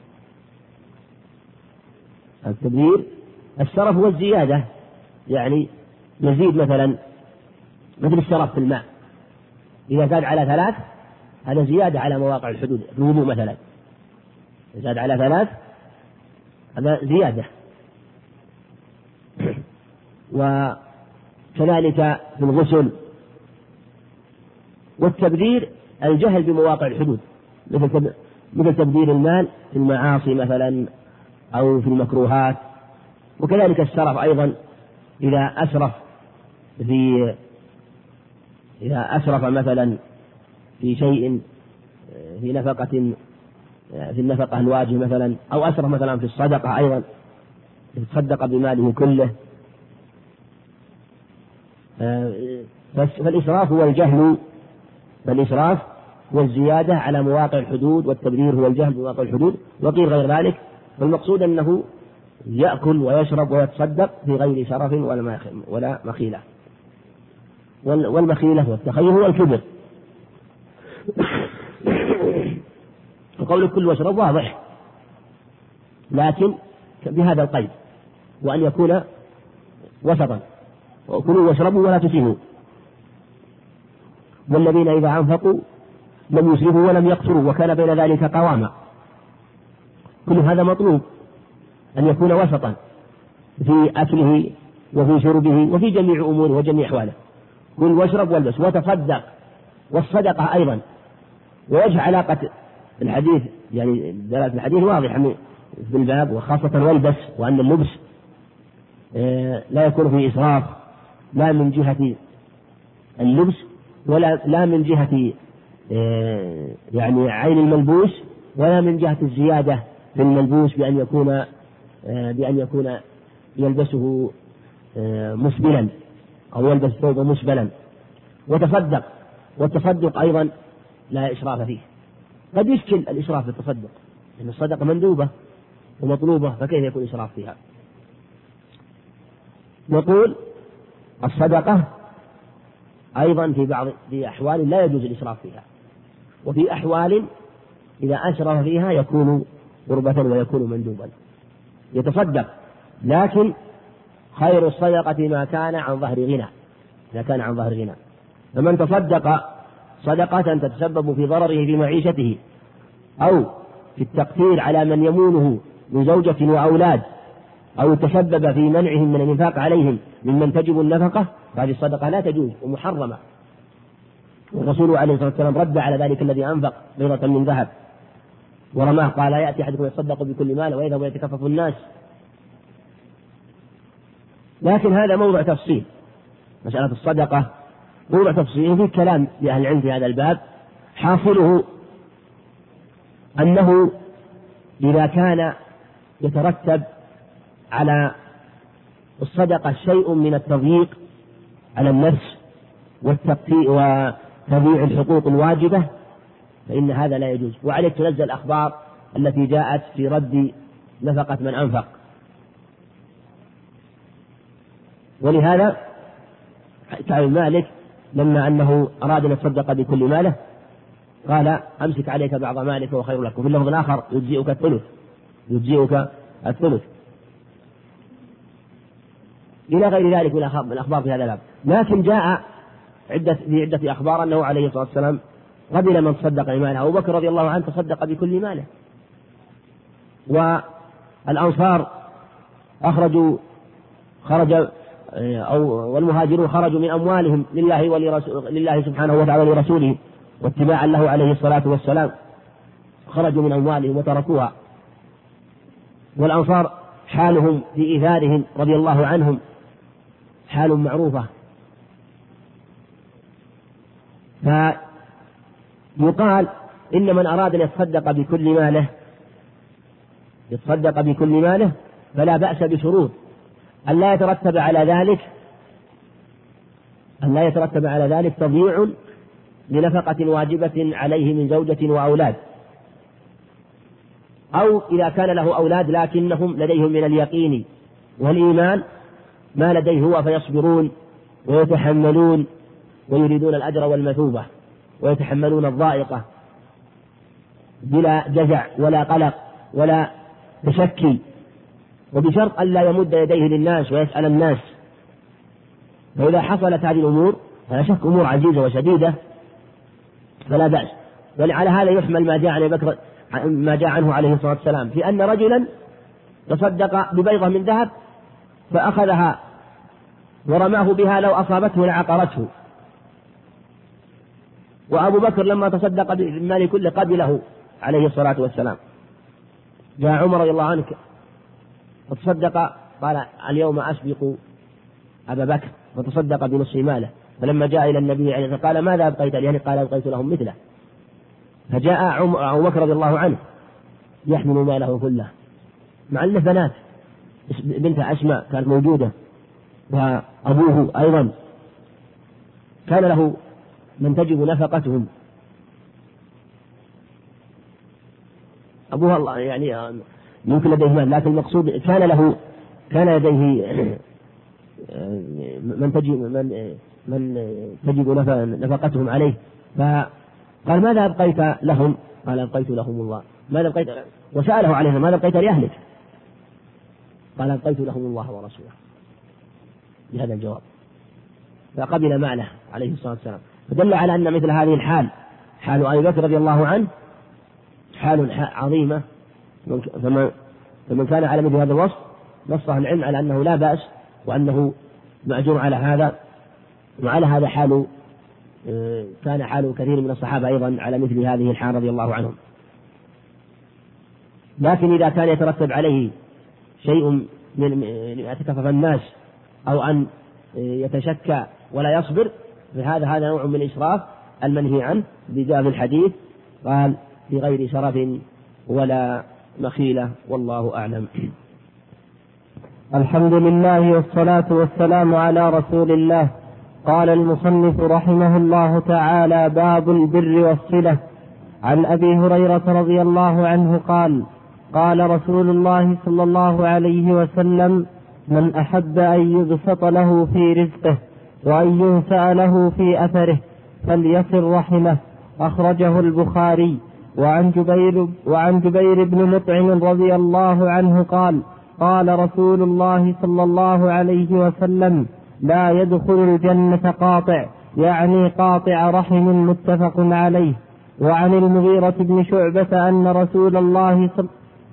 التبذير الشرف هو الزيادة، يعني يزيد مثلا مثل الشرف في الماء إذا زاد على ثلاث هذا زيادة على مواقع الحدود، الوضوء مثلا زاد على ثلاث هذا زيادة. وكذلك في الغسل. والتبذير الجهل بمواقع الحدود، مثل مثل تبذير المال في المعاصي مثلا أو في المكروهات. وكذلك السرف أيضا إذا أسرف في إذا أسرف مثلا في شيء في نفقة في النفقة الواجب مثلا، أو أسرف مثلا في الصدقة أيضا يتصدق بماله كله. فالإسراف هو الجهل، فالإسراف هو الزيادة على مواقع الحدود، والتبذير هو الجهل بمواقع الحدود. وقيل غير ذلك، والمقصود أنه يأكل ويشرب ويتصدق في غير شرف ولا مخيلة. والمخيلة والتخيل هو الكبر. وقول كل واشرب واضح، لكن بهذا القيد، وأن يكون وسطا، وكلوا واشربوا ولا تسرفوا، والذين إذا أنفقوا لم يسرفوا ولم يقتروا وكان بين ذلك قواما. كل هذا مطلوب أن يكون وسطا في أكله وفي شربه وفي جميع أموره وجميع أحواله. كل واشرب والبس وتصدق، والصدقة أيضا. ووجه علاقة الحديث يعني دلالة الحديث واضحة في الباب، وخاصة والبس، وأن اللبس لا يكون فيه إسراف، لا من جهة اللبس ولا لا من جهة يعني عين الملبوس، ولا من جهة الزيادة في الملبوس بأن يكون بأن يكون يلبسه مسبلا أو يلبس ثوبا مسبلا. وتصدق، والتصدق أيضا لا إسراف فيه. قد يشكل الإسراف في التصدق، لأن الصدقة مندوبة ومطلوبة، فكيف يكون إسراف فيها؟ نقول الصدقة أيضا في بعض في أحوال لا يجوز الإسراف فيها، وفي أحوال إذا أسرف فيها يكون قربة ويكون مندوبا. يتصدق، لكن خير الصدقة ما كان عن ظهر غنى، إذا كان عن ظهر غنى. فمن تصدق صدقة تتسبب في ضرره في معيشته أو في التقتير على من يمونه من زوجة وأولاد، أو تسبب في منعهم من الإنفاق عليهم ممن تجب النفقة، فهذه الصدقة لا تجوز ومحرمة. والرسول عليه الصلاة والسلام رد على ذلك الذي أنفق بيضة من ذهب ورماه، قال يأتي أحدكم يتصدق بكل مال ويذهب ويتكفف الناس. لكن هذا موضع تفصيل، مسألة الصدقة موضع تفصيل في كلام لأهل العلم في هذا الباب. حاصله أنه إذا كان يترتب على الصدقة شيء من التضييق على النفس وتضييع الحقوق الواجبة فإن هذا لا يجوز، وعليك تنزل الأخبار التي جاءت في رد نفقة من أنفق. ولهذا كعب مالك لما أنه أراد أن يتصدق بكل ماله قال أمسك عليك بعض مالك وخير لك، وفي اللفظ الآخر يجزئك الثلث يجزئك الثلث إلى غير ذلك من الأخبار في هذا الباب. لكن جاء عدة في عدة أخبار أنه عليه الصلاة والسلام قبل من تصدق بماله. أبو بكر رضي الله عنه تصدق بكل ماله، والأنصار أخرجوا خرج أو والمهاجرون خرجوا من أموالهم لله ولرسول لله سبحانه وتعالى ولرسوله واتباعا له عليه الصلاة والسلام، خرجوا من أموالهم وتركوها. والأنصار حالهم في إيثارهم رضي الله عنهم حال معروفة. فيقال إن من أراد أن يتصدق بكل ماله يتصدق بكل ماله فلا بأس بشروط أن لا يترتب على ذلك أن لا يترتب على ذلك تضييع لنفقة واجبة عليه من زوجة وأولاد، أو إذا كان له أولاد لكنهم لديهم من اليقين والإيمان ما لديه هو فيصبرون ويتحملون ويريدون الأجر والمثوبة ويتحملون الضائقة بلا جزع ولا قلق ولا تشكي، وبشرط أن لا يمد يديه للناس ويسأل الناس. فإذا حصلت هذه الأمور فلا شك أمور عزيزة وشديدة فلا بأس. ولعلى هذا يحمل ما جاء عن بكر ما جاء عنه عليه الصلاة والسلام في أن رجلا تصدق ببيضة من ذهب فأخذها ورماه بها لو أصابته لعقرته، وأبو بكر لما تصدق بالمال كله قبله عليه الصلاة والسلام. جاء عمر رضي الله عنه فتصدق قال اليوم أسبق أبا بكر فتصدق بنصف ماله، فلما جاء إلى النبي عليه الصلاة والسلام قال ماذا أبقيت لي؟ قال أبقيت لهم مثله. فجاء أبو بكر رضي الله عنه يحمل ماله كله مع أنه بنات، بنت أسماء كانت موجودة وأبوه أيضا كان له من تجب نفقتهم. أبوها الله يعني ممكن لديه مال، لكن المقصود كان له كان لديه من تجب من من تجب نفقتهم عليه، فقال ماذا أبقيت لهم؟ قال أبقيت لهم الله. ماذا أبقيت؟ وسأله عليه ماذا أبقيت لأهلك؟ قال أبقيت لهم الله ورسوله، بهذا الجواب. فقبل معنى عليه الصلاة والسلام، فدل على أن مثل هذه الحال حال أبي بكر رضي الله عنه حال عظيمة، فمن, فمن كان على مثل هذا الوصف نصه العلم على أنه لا بأس وأنه مأجور على هذا. وعلى هذا حال كان حال كثير من الصحابة أيضا على مثل هذه الحال رضي الله عنهم. لكن إذا كان يترتب عليه شيء من يتكفف الناس أو أن يتشكى ولا يصبر، فهذا هذا نوع من الإسراف المنهي عنه بجاء في الحديث، قال بغير شرف ولا مخيلة، والله أعلم. الحمد لله والصلاة والسلام على رسول الله. قال المصنف رحمه الله تعالى: باب البر والصلة. عن أبي هريرة رضي الله عنه قال: قال رسول الله صلى الله عليه وسلم: من أحب أن يبسط له في رزقه وأن ينسأ له في أثره فليصل رحمه. أخرجه البخاري. وعن جبير, وعن جبير بن مطعم رضي الله عنه قال: قال رسول الله صلى الله عليه وسلم: لا يدخل الجنة قاطع، يعني قاطع رحم. متفق عليه. وعن المغيرة بن شعبة أن رسول الله صلى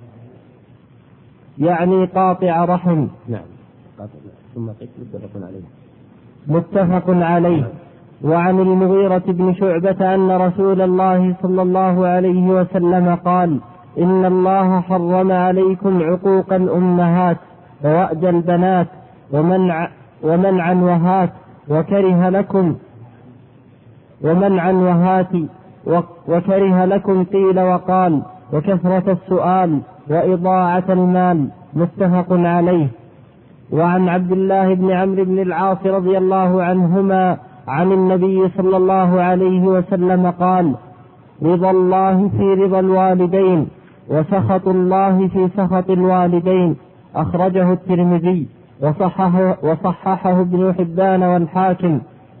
يعني قاطع رحم. نعم. ثم متفق عليه. متفق عليه. وعن المغيرة بن شعبة أن رسول الله صلى الله عليه وسلم قال: إن الله حرم عليكم عقوق الأمهات ووأد البنات ومنع ومنعا وهات وكره لكم ومنعا وهات وكره لكم قيل وقال وكثرة السؤال وإضاعة المال. متفق عليه. وعن عبد الله بن عمرو بن العاص رضي الله عنهما عن النبي صلى الله عليه وسلم قال: رضا الله في رضا الوالدين وسخط الله في سخط الوالدين. أخرجه الترمذي وصححه, وصححه ابن حبان والحاكم.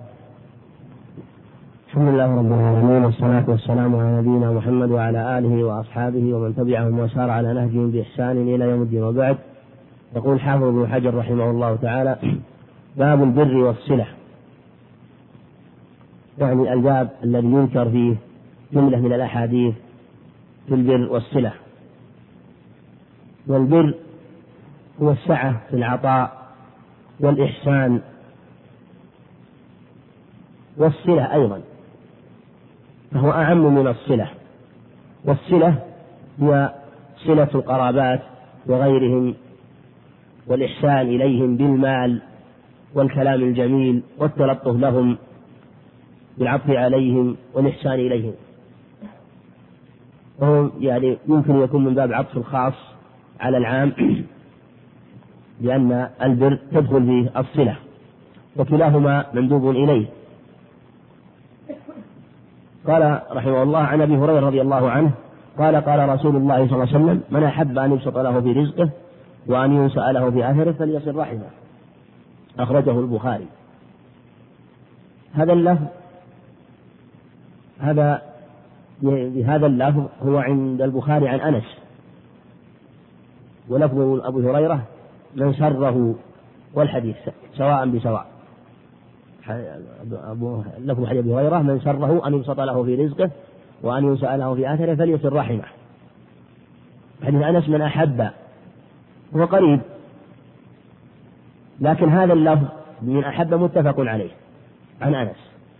الحمد لله رب العالمين، والصلاة والسلام على نبينا محمد وعلى آله وأصحابه ومن تبعهم وسار على نهجهم بإحسان إلى يوم الدين. وبعد، يقول حافظ ابن حجر رحمه الله تعالى: باب البر والصلة، يعني الباب الذي ينكر فيه جملة من الأحاديث في البر والصلة. والبر هو السعة في العطاء والإحسان، والصلة أيضا فهو أعم من الصلة. والصلة هي صلة القرابات وغيرهم، والإحسان إليهم بالمال والكلام الجميل والتلطف لهم بالعطف عليهم والإحسان إليهم. وهو يعني يمكن يكون من باب عطف الخاص على العام، لأن البر تدخل فيه الصلة، وكلاهما مندوب إليه. قال رحمه الله: عن أبي هريرة رضي الله عنه قال: قال رسول الله صلى الله عليه وسلم: من أحب أن يبسط له في رزقه وأن ينسأ له في أثره فليصل رحمه. أخرجه البخاري. هذا اللفظ هذا بهذا اللفظ هو عند البخاري عن أنس، ولفظ أبو هريرة من سره، والحديث سواء بسواء. لفظ حديث أبي هريرة: من سره أن يبسط له في رزقه وأن ينسأ له في آثره فليصل رحمه. حديث أنس من أحب، هو قريب، لكن هذا اللفظ من أحب متفق عليه عن أنس،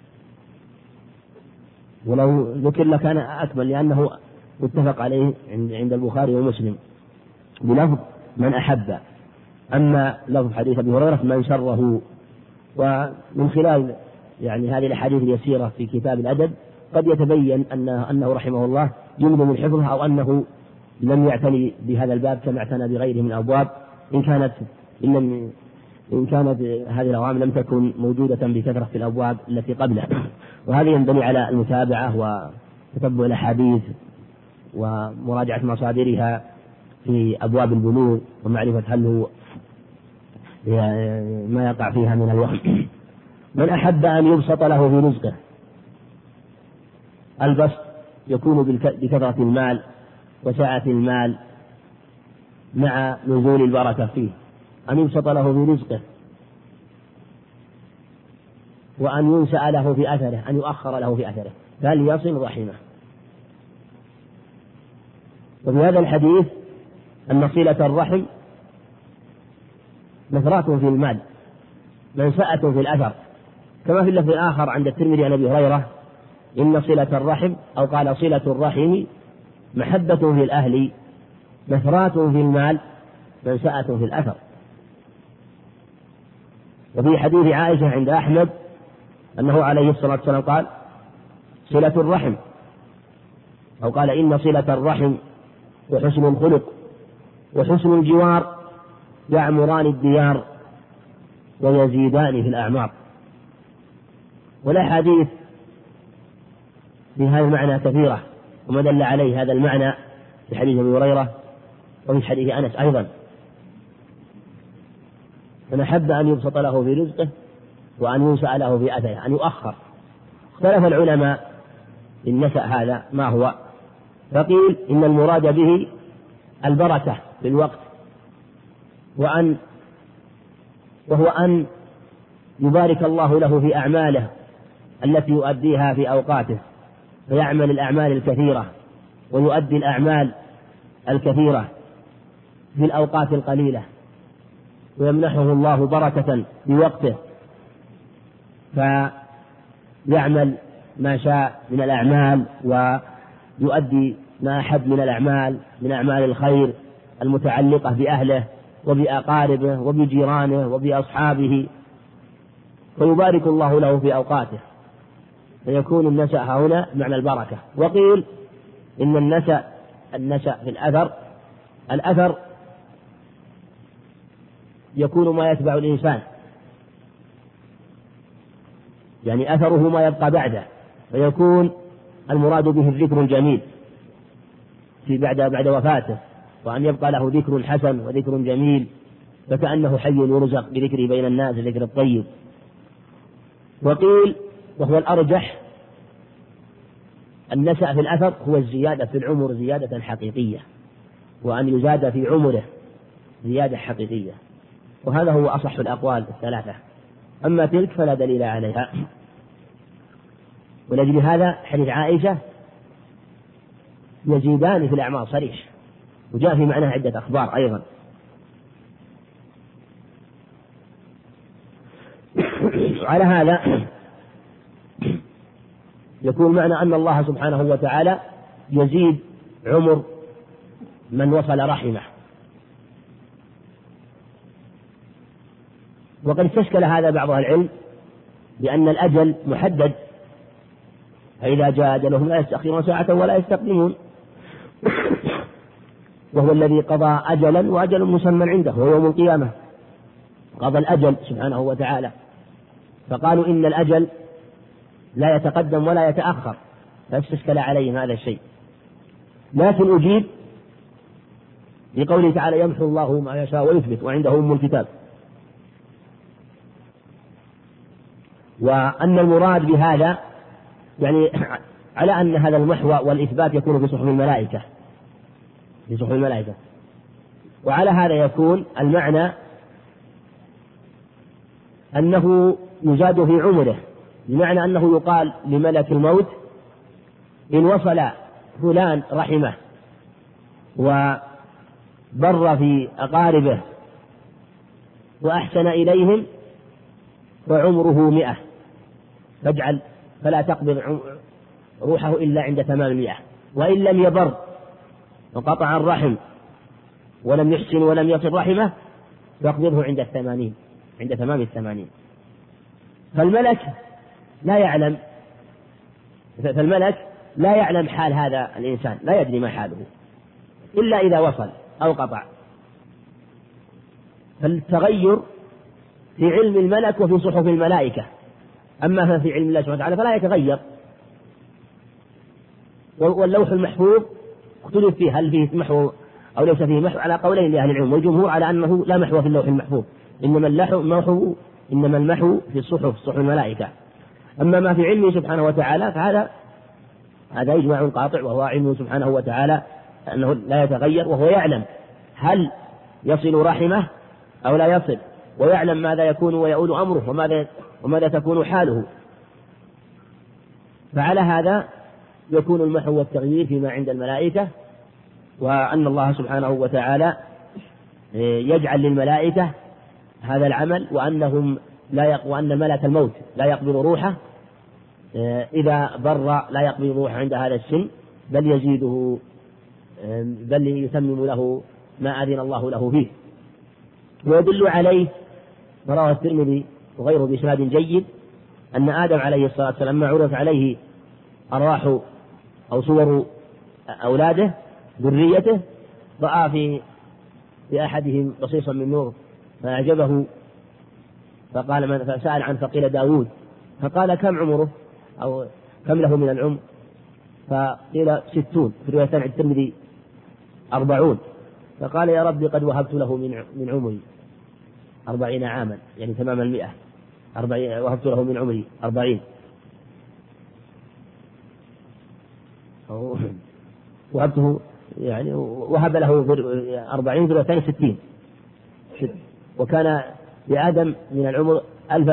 ولو ذكر لك أنا أكمل لأنه متفق عليه عند البخاري ومسلم بلفظ من أحب. أما لفظ حديث أبي هريرة من سره. ومن خلال يعني هذه الأحاديث اليسيرة في كتاب الأدب قد يتبين أنه, أنه رحمه الله يمضي من حفظها، أو أنه لم يعتني بهذا الباب كما اعتنى بغيره من الأبواب، إن كانت إن, لم إن كانت هذه الأوامر لم تكن موجودة بكثرة في الأبواب التي قبله. وهذه ينبني على المتابعة وتتبع الأحاديث ومراجعة مصادرها في أبواب البلوغ، ومعرفة هل هو ما يقع فيها من الوهم. من أحب أن يبسط له في رزقه، البسط يكون بكثرة المال وسعة المال مع نزول البركة فيه، أن يبسط له في رزقه، وأن ينسأ له في أثره، أن يؤخر له في أثره، فليصل رحمه. وفي هذا الحديث أن صلة الرحم نثرات في المال، منسأة في الأثر، كما في اللفظ الآخر عند الترمذي عن أبي هريرة إن صلة الرحم أو قال صلة الرحم محبة في الأهل، نثرات في المال، منسأة في الأثر. وفي حديث عائشة عند أحمد أنه عليه الصلاة والسلام قال صلة الرحم، أو قال إن صلة الرحم وحسن الخلق وحسن الجوار يعمران الديار ويزيدان في الأعمار. والأحاديث بهذا المعنى كثيرة، وما دل عليه هذا المعنى في حديث أبي هريرة وفي حديث أنس أيضا. من أحب أن يبسط له في رزقه وأن ينسأ له في أثره، أن يؤخر. اختلف العلماء النسأ هذا ما هو، فقيل إن المراد به البركة في الوقت، وأن وهو أن يبارك الله له في أعماله التي يؤديها في أوقاته، فيعمل الأعمال الكثيرة ويؤدي الأعمال الكثيرة في الأوقات القليلة، ويمنحه الله بركة في وقته فيعمل ما شاء من الأعمال ويؤدي ما أحب من الأعمال من أعمال الخير المتعلقة بأهله وبأقاربه وبجيرانه وبأصحابه، فيبارك الله له في أوقاته، فيكون النسأ هنا معنى البركة. وقيل إن النسأ النسأ في الأثر، الأثر يكون ما يتبع الإنسان، يعني أثره ما يبقى بعده، فيكون المراد به الذكر الجميل في بعد بعد وفاته، وأن يبقى له ذكر حسن وذكر جميل، فكأنه حي يرزق بذكره بين الناس ذكر الطيب. وقيل وهو الأرجح النسأ في الأثر هو الزيادة في العمر زيادة حقيقية، وأن يزاد في عمره زيادة حقيقية، وهذا هو أصح الأقوال الثلاثة. أما تلك فلا دليل عليها. ولأجل هذا حديث عائشة يزيدان في الأعمال صريح، وجاء في معناه عدة أخبار أيضا. على هذا يكون معنى أن الله سبحانه وتعالى يزيد عمر من وصل رحمه. وقد استشكل هذا بعض العلم بأن الأجل محدد، فإذا جاء أجلهم لا يستأخرون ساعة ولا يستقدمون، وهو الذي قضى أجلا وأجل مسمى عنده وهو يوم القيامة، قضى الأجل سبحانه وتعالى، فقالوا إن الأجل لا يتقدم ولا يتأخر، فاستشكل عليهم هذا الشيء. لكن أجيب لقوله تعالى يمحو الله ما يشاء ويثبت وعنده أم الكتاب، وأن المراد بهذا يعني على أن هذا المحو والإثبات يكون في صحف الملائكة في صحف الملائكة وعلى هذا يكون المعنى أنه يزاد في عمره، بمعنى أنه يقال لملك الموت إن وصل فلان رحمه وبر في أقاربه وأحسن إليهم وعمره مئة، فاجعل فلا تقبض روحه إلا عند تمام المئة، وإن لم يبر وقطع الرحم ولم يحسن ولم يصل رحمه فاقبضه عند الثمانين عند تمام الثمانين. فالملك لا يعلم فالملك لا يعلم حال هذا الإنسان، لا يدري ما حاله إلا إذا وصل أو قطع. فالتغير في علم الملك وفي صحف الملائكة، أما في علم الله سبحانه وتعالى فلا يتغير. واللوح المحفوظ اختلف فيه هل فيه محو أو ليس فيه محو على قولين لأهل العلم، والجمهور على أنه لا محو في اللوح المحفوظ، إنما اللوح إنما المحو في الصحف، صحف الملائكة. أما ما في علمه سبحانه وتعالى فهذا هذا إجماع قاطع، وهو علمه سبحانه وتعالى أنه لا يتغير، وهو يعلم هل يصل رحمه أو لا يصل، ويعلم ماذا يكون ويؤول أمره وماذا, وماذا تكون حاله. فعلى هذا يكون المحو والتغيير فيما عند الملائكة، وأن الله سبحانه وتعالى يجعل للملائكة هذا العمل، وأنهم لا يق... وأن ملك الموت لا يقبض روحه إذا بر، لا يقبض روحه عند هذا السن، بل يزيده، بل يتمم له ما أذن الله له فيه. ويدل عليه ما رواه الترمذي وغيره بإسناد جيد أن آدم عليه الصلاة والسلام لما عرض عليه أرواح أو صور أولاده ذريته رأى في في أحدهم قصيصا من نور فأعجبه، فقال من فسأل عنه فقيل داود، فقال كم عمره أو كم له من العمر؟ فقيل ستون، في رواية عند الترمذي أربعون، فقال يا ربي قد وهبت له من من عمري أربعين عاما، يعني تمام المئة، أربعين وهبت له من عمري أربعين، وهبته يعني وهب له أربعين في الثاني ستين، وكان لآدم من العمر ألف.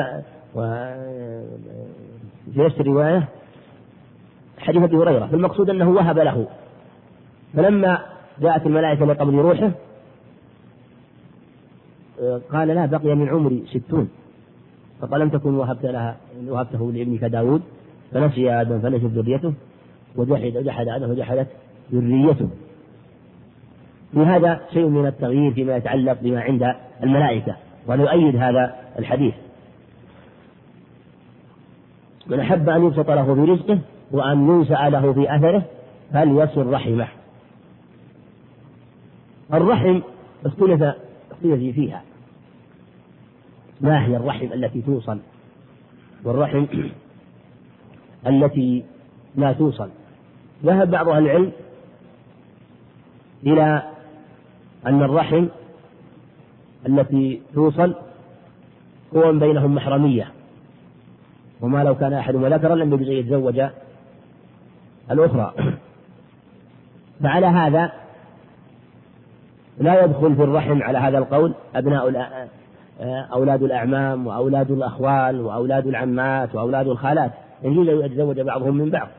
وفي نفس الرواية حديث أبي هريرة، فالمقصود أنه وهب له. فلما جاءت الملائكة لقبض روحه قال لا بقي من عمري ستون، فقال لم تكن وهبت لها وهبته لابنك داود، فنسي آدم فنسي ذريته، وجحد جحد آدم وجحدت ذريته. لهذا شيء من التغيير فيما يتعلق بما عند الملائكة، ويؤيد هذا الحديث. من أحب أن يبسط له في رزقه وأن ينسأ له في أثره فليصل رحمه. الرحم اختلف اختلف فيها، ما هي الرحم التي توصل والرحم التي لا توصل؟ ذهب بعض أهل العلم إلى أن الرحم التي توصل هو بينهم محرمية، وما لو كان أحدهما ذكرا لم يجوز يتزوج الأخرى. فعلى هذا لا يدخل في الرحم على هذا القول أبناء أولاد الأعمام وأولاد الأخوال وأولاد العمات وأولاد الخالات، يجوز أن يتزوج بعضهم من بعض.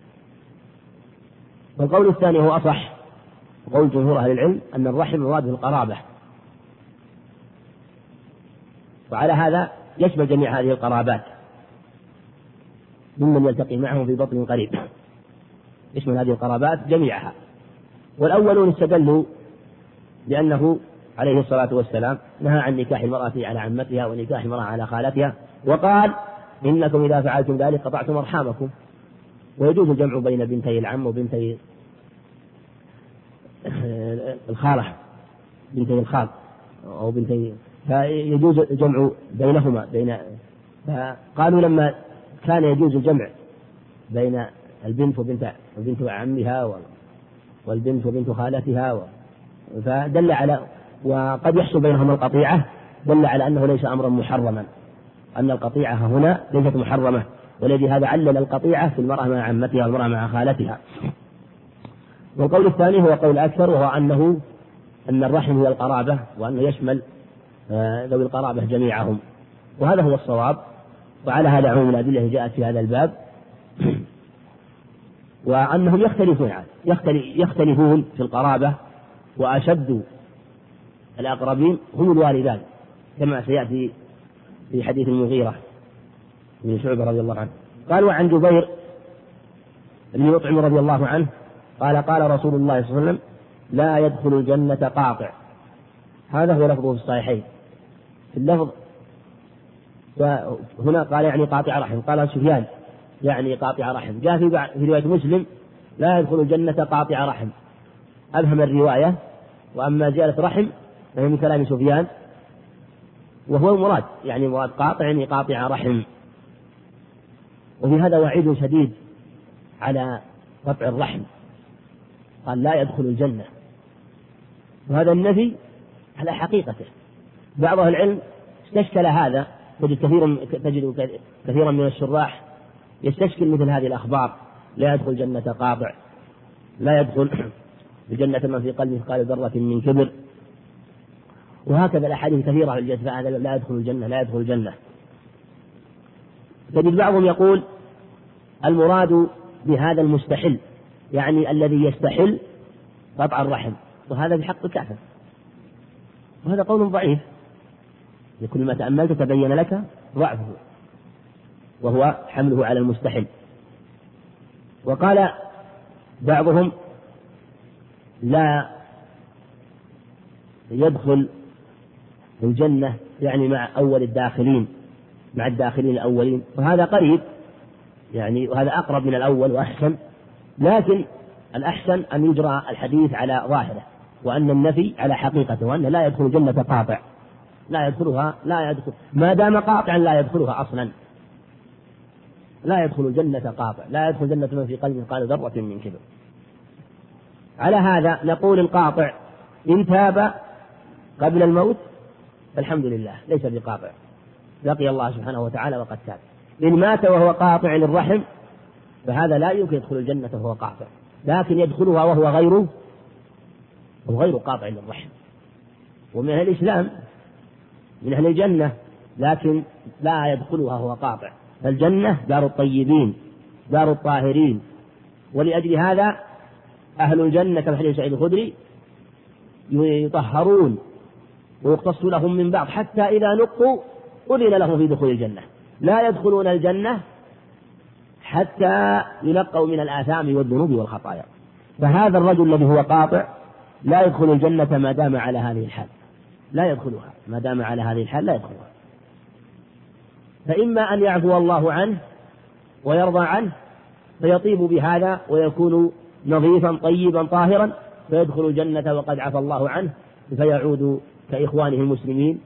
والقول الثاني هو أصح، قول جمهور أهل العلم أن الرحم مراد القرابة، وعلى هذا يشمل جميع هذه القرابات ممن يلتقي معهم في بطن قريب، يشمل هذه القرابات جميعها. والأولون استدلوا لأنه عليه الصلاة والسلام نهى عن نكاح المرأة على عمتها ونكاح المرأة على خالتها، وقال إنكم إذا فعلتم ذلك قطعتم أرحامكم. ويجوز الجمع بين بنتي العم وبنتي الخالة، بنتي الخال أو بنتي، فيجوز الجمع بينهما بين. فقالوا لما كان يجوز الجمع بين البنت وبنت وبنت عمها والبنت وبنت خالتها، فدل على وقد يحصل بينهما القطيعة، دل على أنه ليس أمرا محرما، أن القطيعة هنا ليست محرمة، والذي هذا علل القطيعة في المرأة مع عمتها والمرأة مع خالتها. والقول الثاني هو قول أكثر، وهو أنه أن الرحم هي القرابة، وأنه يشمل ذوي القرابة جميعهم، وهذا هو الصواب. وعلى هذا عموم الأدلة التي جاءت في هذا الباب، وأنهم يختلفون يختلفون في القرابة، وأشد الأقربين هم الوالدان، كما سيأتي في حديث المغيرة بن شعبة رضي الله عنه. قال وعن جبير بن مطعم رضي الله عنه قال قال رسول الله صلى الله عليه وسلم لا يدخل الجنة قاطع. هذا هو لفظه في الصحيحين. في اللفظ هنا قال يعني قاطع رحم، قال سفيان يعني قاطع رحم. جاء في رواية مسلم لا يدخل الجنة قاطع رحم، أبهم الرواية. وأما زيادة رحم فهي من كلام سفيان، وهو المراد يعني مراد قاطع يعني قاطع رحم. وفي هذا وعيد شديد على قطع الرحم، قال لا يدخل الجنة، وهذا النفي على حقيقته. بعض أهل العلم استشكل هذا تجد كثيرا تجد كثيرا من الشراح يستشكل مثل هذه الأخبار: لا يدخل الجنة قاطع، لا يدخل الجنة من في قلبه مثقال ذرة من كبر، وهكذا الأحاديث كثيرة في الجنة لا يدخل الجنة لا يدخل الجنة. تجد بعضهم يقول: المراد بهذا المستحل، يعني الذي يستحل قطع الرحم، وهذا بحق كافر، وهذا قول ضعيف، لكل ما تأملت تبين لك ضعفه، وهو حمله على المستحل. وقال بعضهم: لا يدخل الجنة يعني مع أول الداخلين، مع الداخلين الأولين، وهذا قريب يعني، وهذا أقرب من الأول وأحسن، لكن الأحسن أن يجرى الحديث على ظاهره، وأن النفي على حقيقته، وأن لا يدخل الجنة قاطع، لا يدخلها لا يدخل ما دام قاطعا لا يدخلها أصلا، لا يدخل الجنة قاطع، لا يدخل الجنة من في قلبه مثقال ذرة من كبر. على هذا نقول: القاطع إن تاب قبل الموت فالحمد لله ليس بقاطع، لقي الله سبحانه وتعالى وقد تاب. إن مات وهو قاطع للرحم فهذا لا يمكن يدخل الجنة وهو قاطع، لكن يدخلها وهو غير وغير قاطع للرحم، ومن أهل الإسلام من أهل الجنة، لكن لا يدخلها وهو قاطع. فالجنة دار الطيبين، دار الطاهرين، ولأجل هذا أهل الجنة كما حديث سعيد الخدري يطهرون ويقتص لهم من بعض، حتى إذا نقوا أذن لهم في دخول الجنة، لا يدخلون الجنة حتى ينقوا من الآثام والذنوب والخطايا. فهذا الرجل الذي هو قاطع لا يدخل الجنة ما دام على هذه الحال، لا يدخلها ما دام على هذه الحال لا يدخلها. فإما أن يعفو الله عنه ويرضى عنه فيطيب بهذا ويكون نظيفا طيبا طاهرا فيدخل الجنة وقد عفى الله عنه، فيعود كإخوانه المسلمين،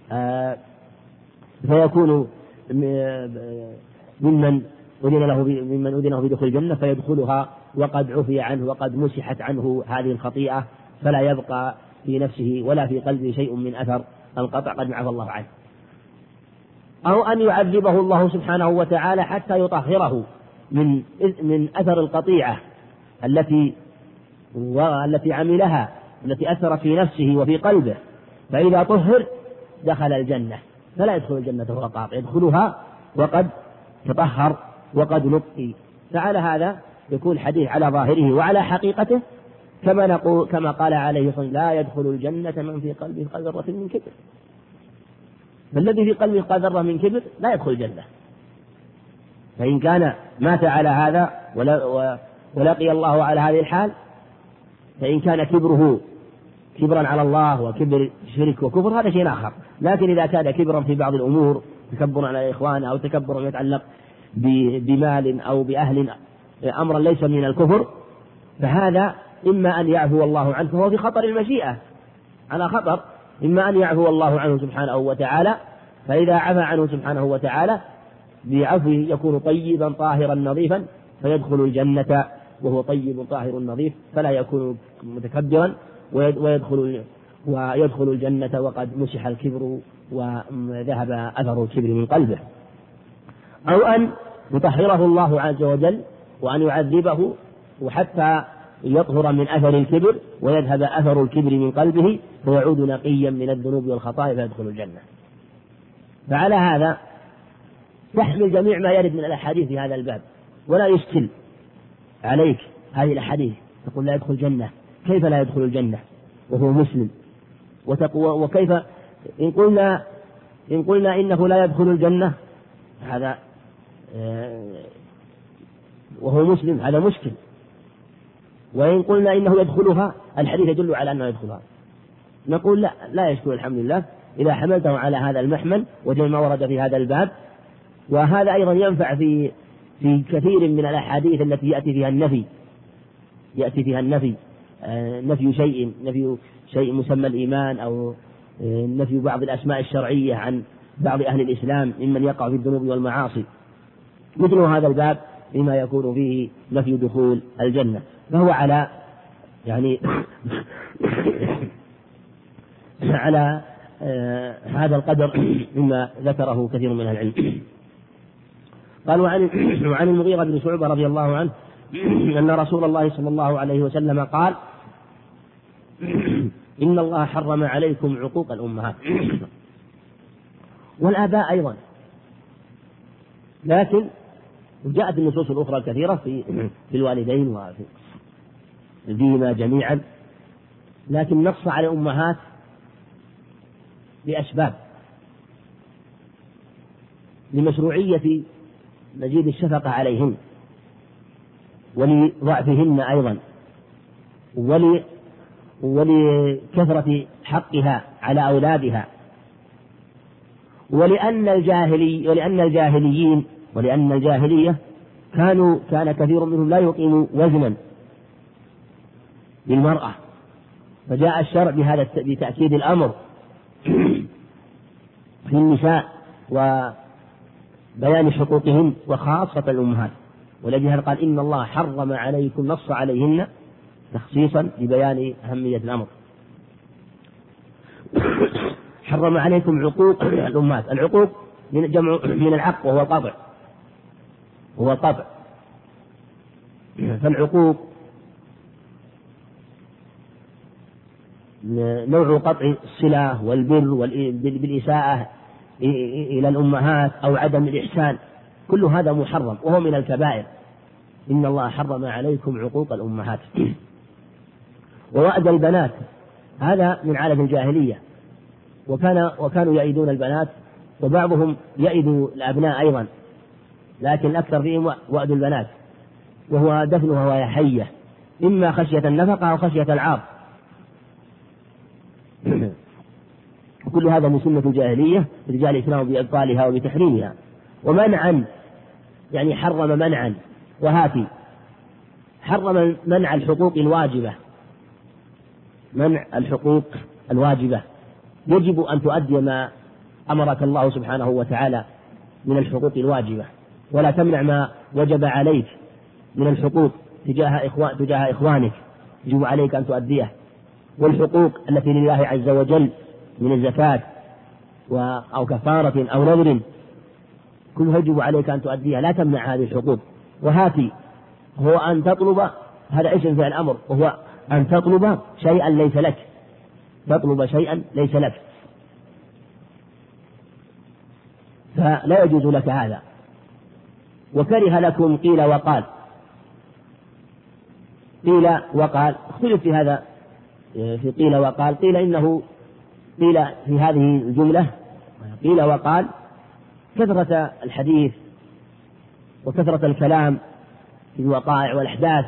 فيكون ممن أذن له ممن أذن له بدخول الجنة فيدخلها وقد عفي عنه وقد مسحت عنه هذه الخطيئة، فلا يبقى في نفسه ولا في قلبه شيء من أثر القطع قد عفى الله عنه. أو أن يعذبه الله سبحانه وتعالى حتى يطهره من من أثر القطيعة التي والتي عملها، التي أثرت في نفسه وفي قلبه، فإذا طهر دخل الجنة، فلا يدخل الجنة وهو قاطع، يدخلها وقد تطهر وقد نقي. فعلى هذا يكون الحديث على ظاهره وعلى حقيقته، كما نقول كما قال عليه الصلاة والسلام: لا يدخل الجنة من في قلبه مثقال ذرة من كبر. فالذي في قلبه مثقال ذرة من كبر لا يدخل الجنة. فإن كان مات على هذا ولقي الله على هذه الحال، فإن كان كبره كبرا على الله وكبر شرك وكفر هذا شيء آخر. لكن إذا كان كبرا في بعض الأمور، تكبر على الإخوان أو تكبر يتعلق بمال أو بأهل، أمرا ليس من الكفر، فهذا إما أن يعفو الله عنه، فهو في خطر المشيئة على خطر، إما أن يعفو الله عنه سبحانه وتعالى، فإذا عفى عنه سبحانه وتعالى بعفوه يكون طيبا طاهرا نظيفا فيدخل الجنة وهو طيب طاهر نظيف، فلا يكون متكبرا ويدخل ويدخل الجنة وقد مسح الكبر وذهب أثر الكبر من قلبه. أو أن يطهره الله عز وجل وأن يعذبه وحتى يطهر من أثر الكبر ويذهب أثر الكبر من قلبه فيعود نقيا من الذنوب والخطايا فيدخل الجنة. فعلى هذا تحمل جميع ما يرد من الأحاديث في هذا الباب، ولا يشكل عليك هذه الأحاديث تقول لا يدخل الجنة، كيف لا يدخل الجنة وهو مسلم؟ وتقوى وكيف إن قلنا إن قلنا إنه لا يدخل الجنة هذا وهو مسلم هذا مشكل، وإن قلنا إنه يدخلها الحديث يدل على أنه يدخلها، نقول لا لا يشكل الحمد لله إذا حملته على هذا المحمل وجمع ما ورد في هذا الباب. وهذا أيضا ينفع في في كثير من الأحاديث التي يأتي فيها النفي يأتي فيها النفي آه نفي شيء نفي شيء مسمى الإيمان، أو آه نفي بعض الأسماء الشرعية عن بعض أهل الإسلام ممن يقع في الذنوب والمعاصي، مثل هذا الباب بما يكون فيه نفي دخول الجنة، فهو على يعني على هذا القدر مما ذكره كثير من أهل العلم. قال وعن, وعن المغيرة بن شعبة رضي الله عنه أن رسول الله صلى الله عليه وسلم قال إن الله حرم عليكم عقوق الأمهات والآباء أيضا، لكن جاءت النصوص الأخرى الكثيرة في, في الوالدين وفي فيهما جميعا، لكن نص على الأمهات لأسباب: لمشروعية مزيد الشفقة عليهن، ولضعفهن أيضا، ول ولكثرة حقها على أولادها، ولأن الجاهلي ولأن الجاهليين ولأن الجاهلية كانوا كان كثير منهم لا يقيم وزنا للمرأة، فجاء الشرع بهذا بتأكيد الأمر في النساء وبيان حقوقهن وخاصة الأمهات، ولذلك قال إن الله حرم عليكم، نص عليهن تخصيصا لبيان أهمية الأمر. حرم عليكم عقوق الأمهات. العقوق من جمع من العق وهو القطع، هو القطع. فالعقوق نوع قطع الصلة والبر بالإساءة إلى الأمهات أو عدم الإحسان، كل هذا محرم وهو من الكبائر. إن الله حرم عليكم عقوق الأمهات. ووأد البنات هذا من عادة الجاهلية، وكان وكانوا يئدون البنات، وبعضهم يئد الأبناء أيضا، لكن الأكثر فيهم وأد البنات، وهو دفنها وهي حية، إما خشية النفقة أو خشية العار. كل هذا من سنة الجاهلية، رجال الإسلام بإبطالها وبتحريمها. ومنعا يعني حرم منعا، وهاتي حرم منع الحقوق الواجبة، منع الحقوق الواجبة، يجب أن تؤدي ما أمرك الله سبحانه وتعالى من الحقوق الواجبة، ولا تمنع ما وجب عليك من الحقوق تجاه إخوان تجاه إخوانك، يجب عليك أن تؤديه. والحقوق التي لله عز وجل من الزكاة أو كفارة أو نذر كلها يجب عليك أن تؤديها، لا تمنع هذه الحقوق. وهاتي هو أن تطلب، هذا اسم فعل الأمر، وهو أن تطلب شيئا ليس لك، تطلب شيئا ليس لك، فلا يجوز لك هذا. وكره لكم قيل وقال. قيل وقال اختلف في هذا، في قيل وقال. قيل إنه قيل في هذه الجملة قيل وقال كثرة الحديث وكثرة الكلام في الوقائع والأحداث،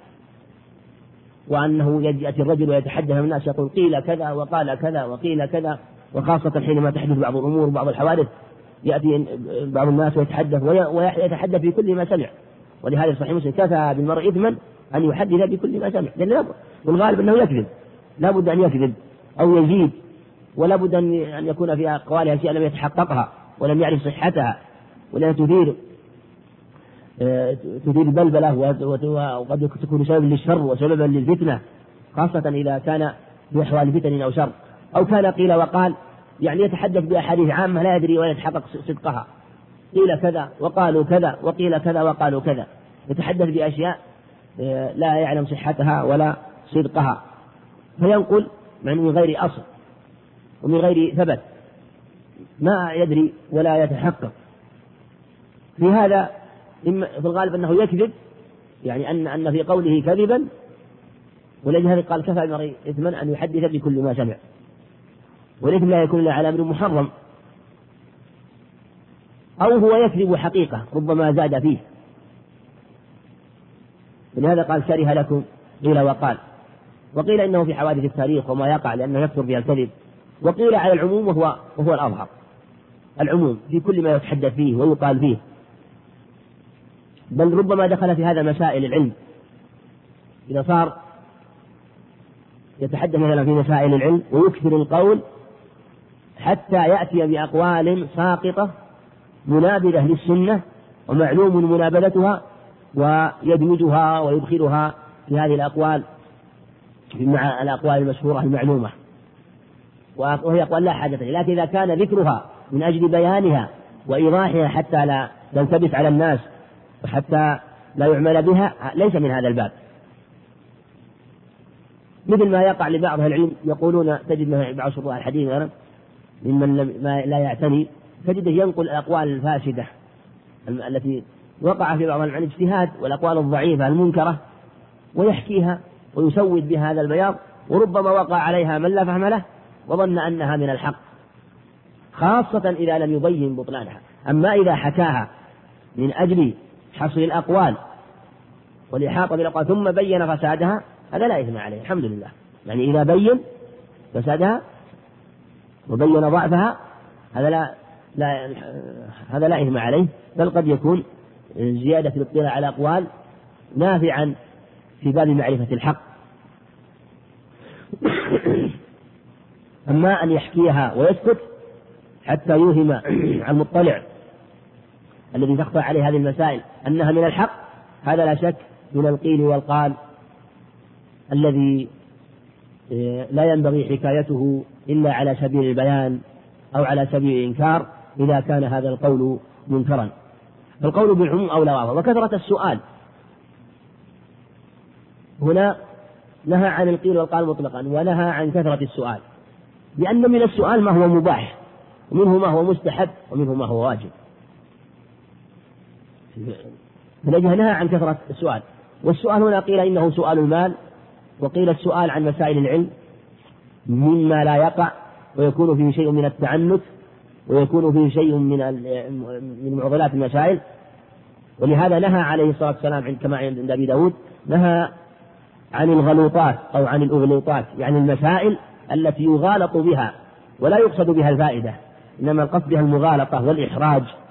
وأنه يأتي الرجل ويتحدث من الناس يقول قيل كذا وقال كذا وقيل كذا، وخاصة حينما تحدث بعض الأمور وبعض الحوادث يأتي بعض الناس ويتحدث ويتحدث في كل ما سمع. ولهذا صحيح مسلم كفى بالمرء إثما أن يحدث بكل ما سمع، لأن والغالب أنه يكذب، لا بد أن يكذب أو يزيد، ولا بد أن يكون في أقواله أشياء لم يتحققها ولم يعرف صحتها، ولا تثير تثير بلبلة، وقد تكون سببا للشر وسببا للفتنة، خاصة إذا كان في أحوال فتن أو شر. أو كان قيل وقال يعني يتحدث بأحاديث عامة لا يدري ولا يتحقق صدقها، قيل كذا وقالوا كذا وقيل كذا وقالوا كذا، يتحدث بأشياء لا يعلم صحتها ولا صدقها، فينقل من غير أصل ومن غير ثبت، ما يدري ولا يتحقق. في هذا في الغالب أنه يكذب، يعني أن أن في قوله كذبا، ولذلك قال كفى بالمرء إثما أن يحدث بكل ما سمع. والإثم لا يكون إلا على أمر محرم، أو هو يكذب حقيقة ربما زاد فيه. ولهذا قال كره لكم قيل وقال. وقيل إنه في حوادث التاريخ وما يقع لأنه يكثر فيها الكذب. وقيل على العموم وهو, وهو الأظهر، العموم في كل ما يتحدث فيه ويقال فيه، بل ربما دخل في هذا مسائل العلم، إذا صار يتحدث مثلا في مسائل العلم ويكثر القول حتى يأتي بأقوال ساقطة منابذة للسنة ومعلوم منابذتها، ويدمجها ويدخلها في هذه الأقوال مع الأقوال المشهورة المعلومة. وهي أقوال لا حاجة لها، لكن إذا كان ذكرها من أجل بيانها وإيضاحها حتى لا تلتبس على الناس وحتى لا يعمل بها ليس من هذا الباب. مثل ما يقع لبعض العلم يقولون، تجد من بعض شروح الحديث ممن لا يعتني تجده ينقل الأقوال الفاسدة التي وقع في بعض العلم اجتهاد والأقوال الضعيفة المنكرة ويحكيها ويسود بها هذا البياض، وربما وقع عليها من لا فهم له وظن أنها من الحق، خاصة إذا لم يبين بطلانها. أما إذا حكاها من أجل حصر الأقوال والإحاطة بالأقوال ثم بين فسادها هذا لا إثم عليه، الحمد لله. يعني إذا بين فسادها وبين ضعفها هذا لا, لا هذا لا إثم عليه، بل قد يكون زيادة الاطلاع على أقوال نافعا في باب معرفة الحق. أما أن يحكيها ويسكت حتى يوهم المطلع الذي تخفى عليه هذه المسائل أنها من الحق، هذا لا شك من القيل والقال الذي لا ينبغي حكايته إلا على سبيل البيان أو على سبيل الإنكار إذا كان هذا القول منكرا. القول بالعموم أولى واضح. وكثرة السؤال هنا نهى عن القيل والقال مطلقا ونهى عن كثرة السؤال، لأن من السؤال ما هو مباح ومنه ما هو مستحب ومنه ما هو واجب، فلجه نهى عن كثرة السؤال. والسؤال هنا قيل إنه سؤال المال، وقيل السؤال عن مسائل العلم مما لا يقع ويكون فيه شيء من التعنت ويكون فيه شيء من من معضلات المسائل. ولهذا نهى عليه الصلاة والسلام كما عند أبي داود نهى عن الغلوطات أو عن الأغلوطات، يعني المسائل التي يغالط بها ولا يقصد بها الفائدة، إنما القصد بها المغالطة والإحراج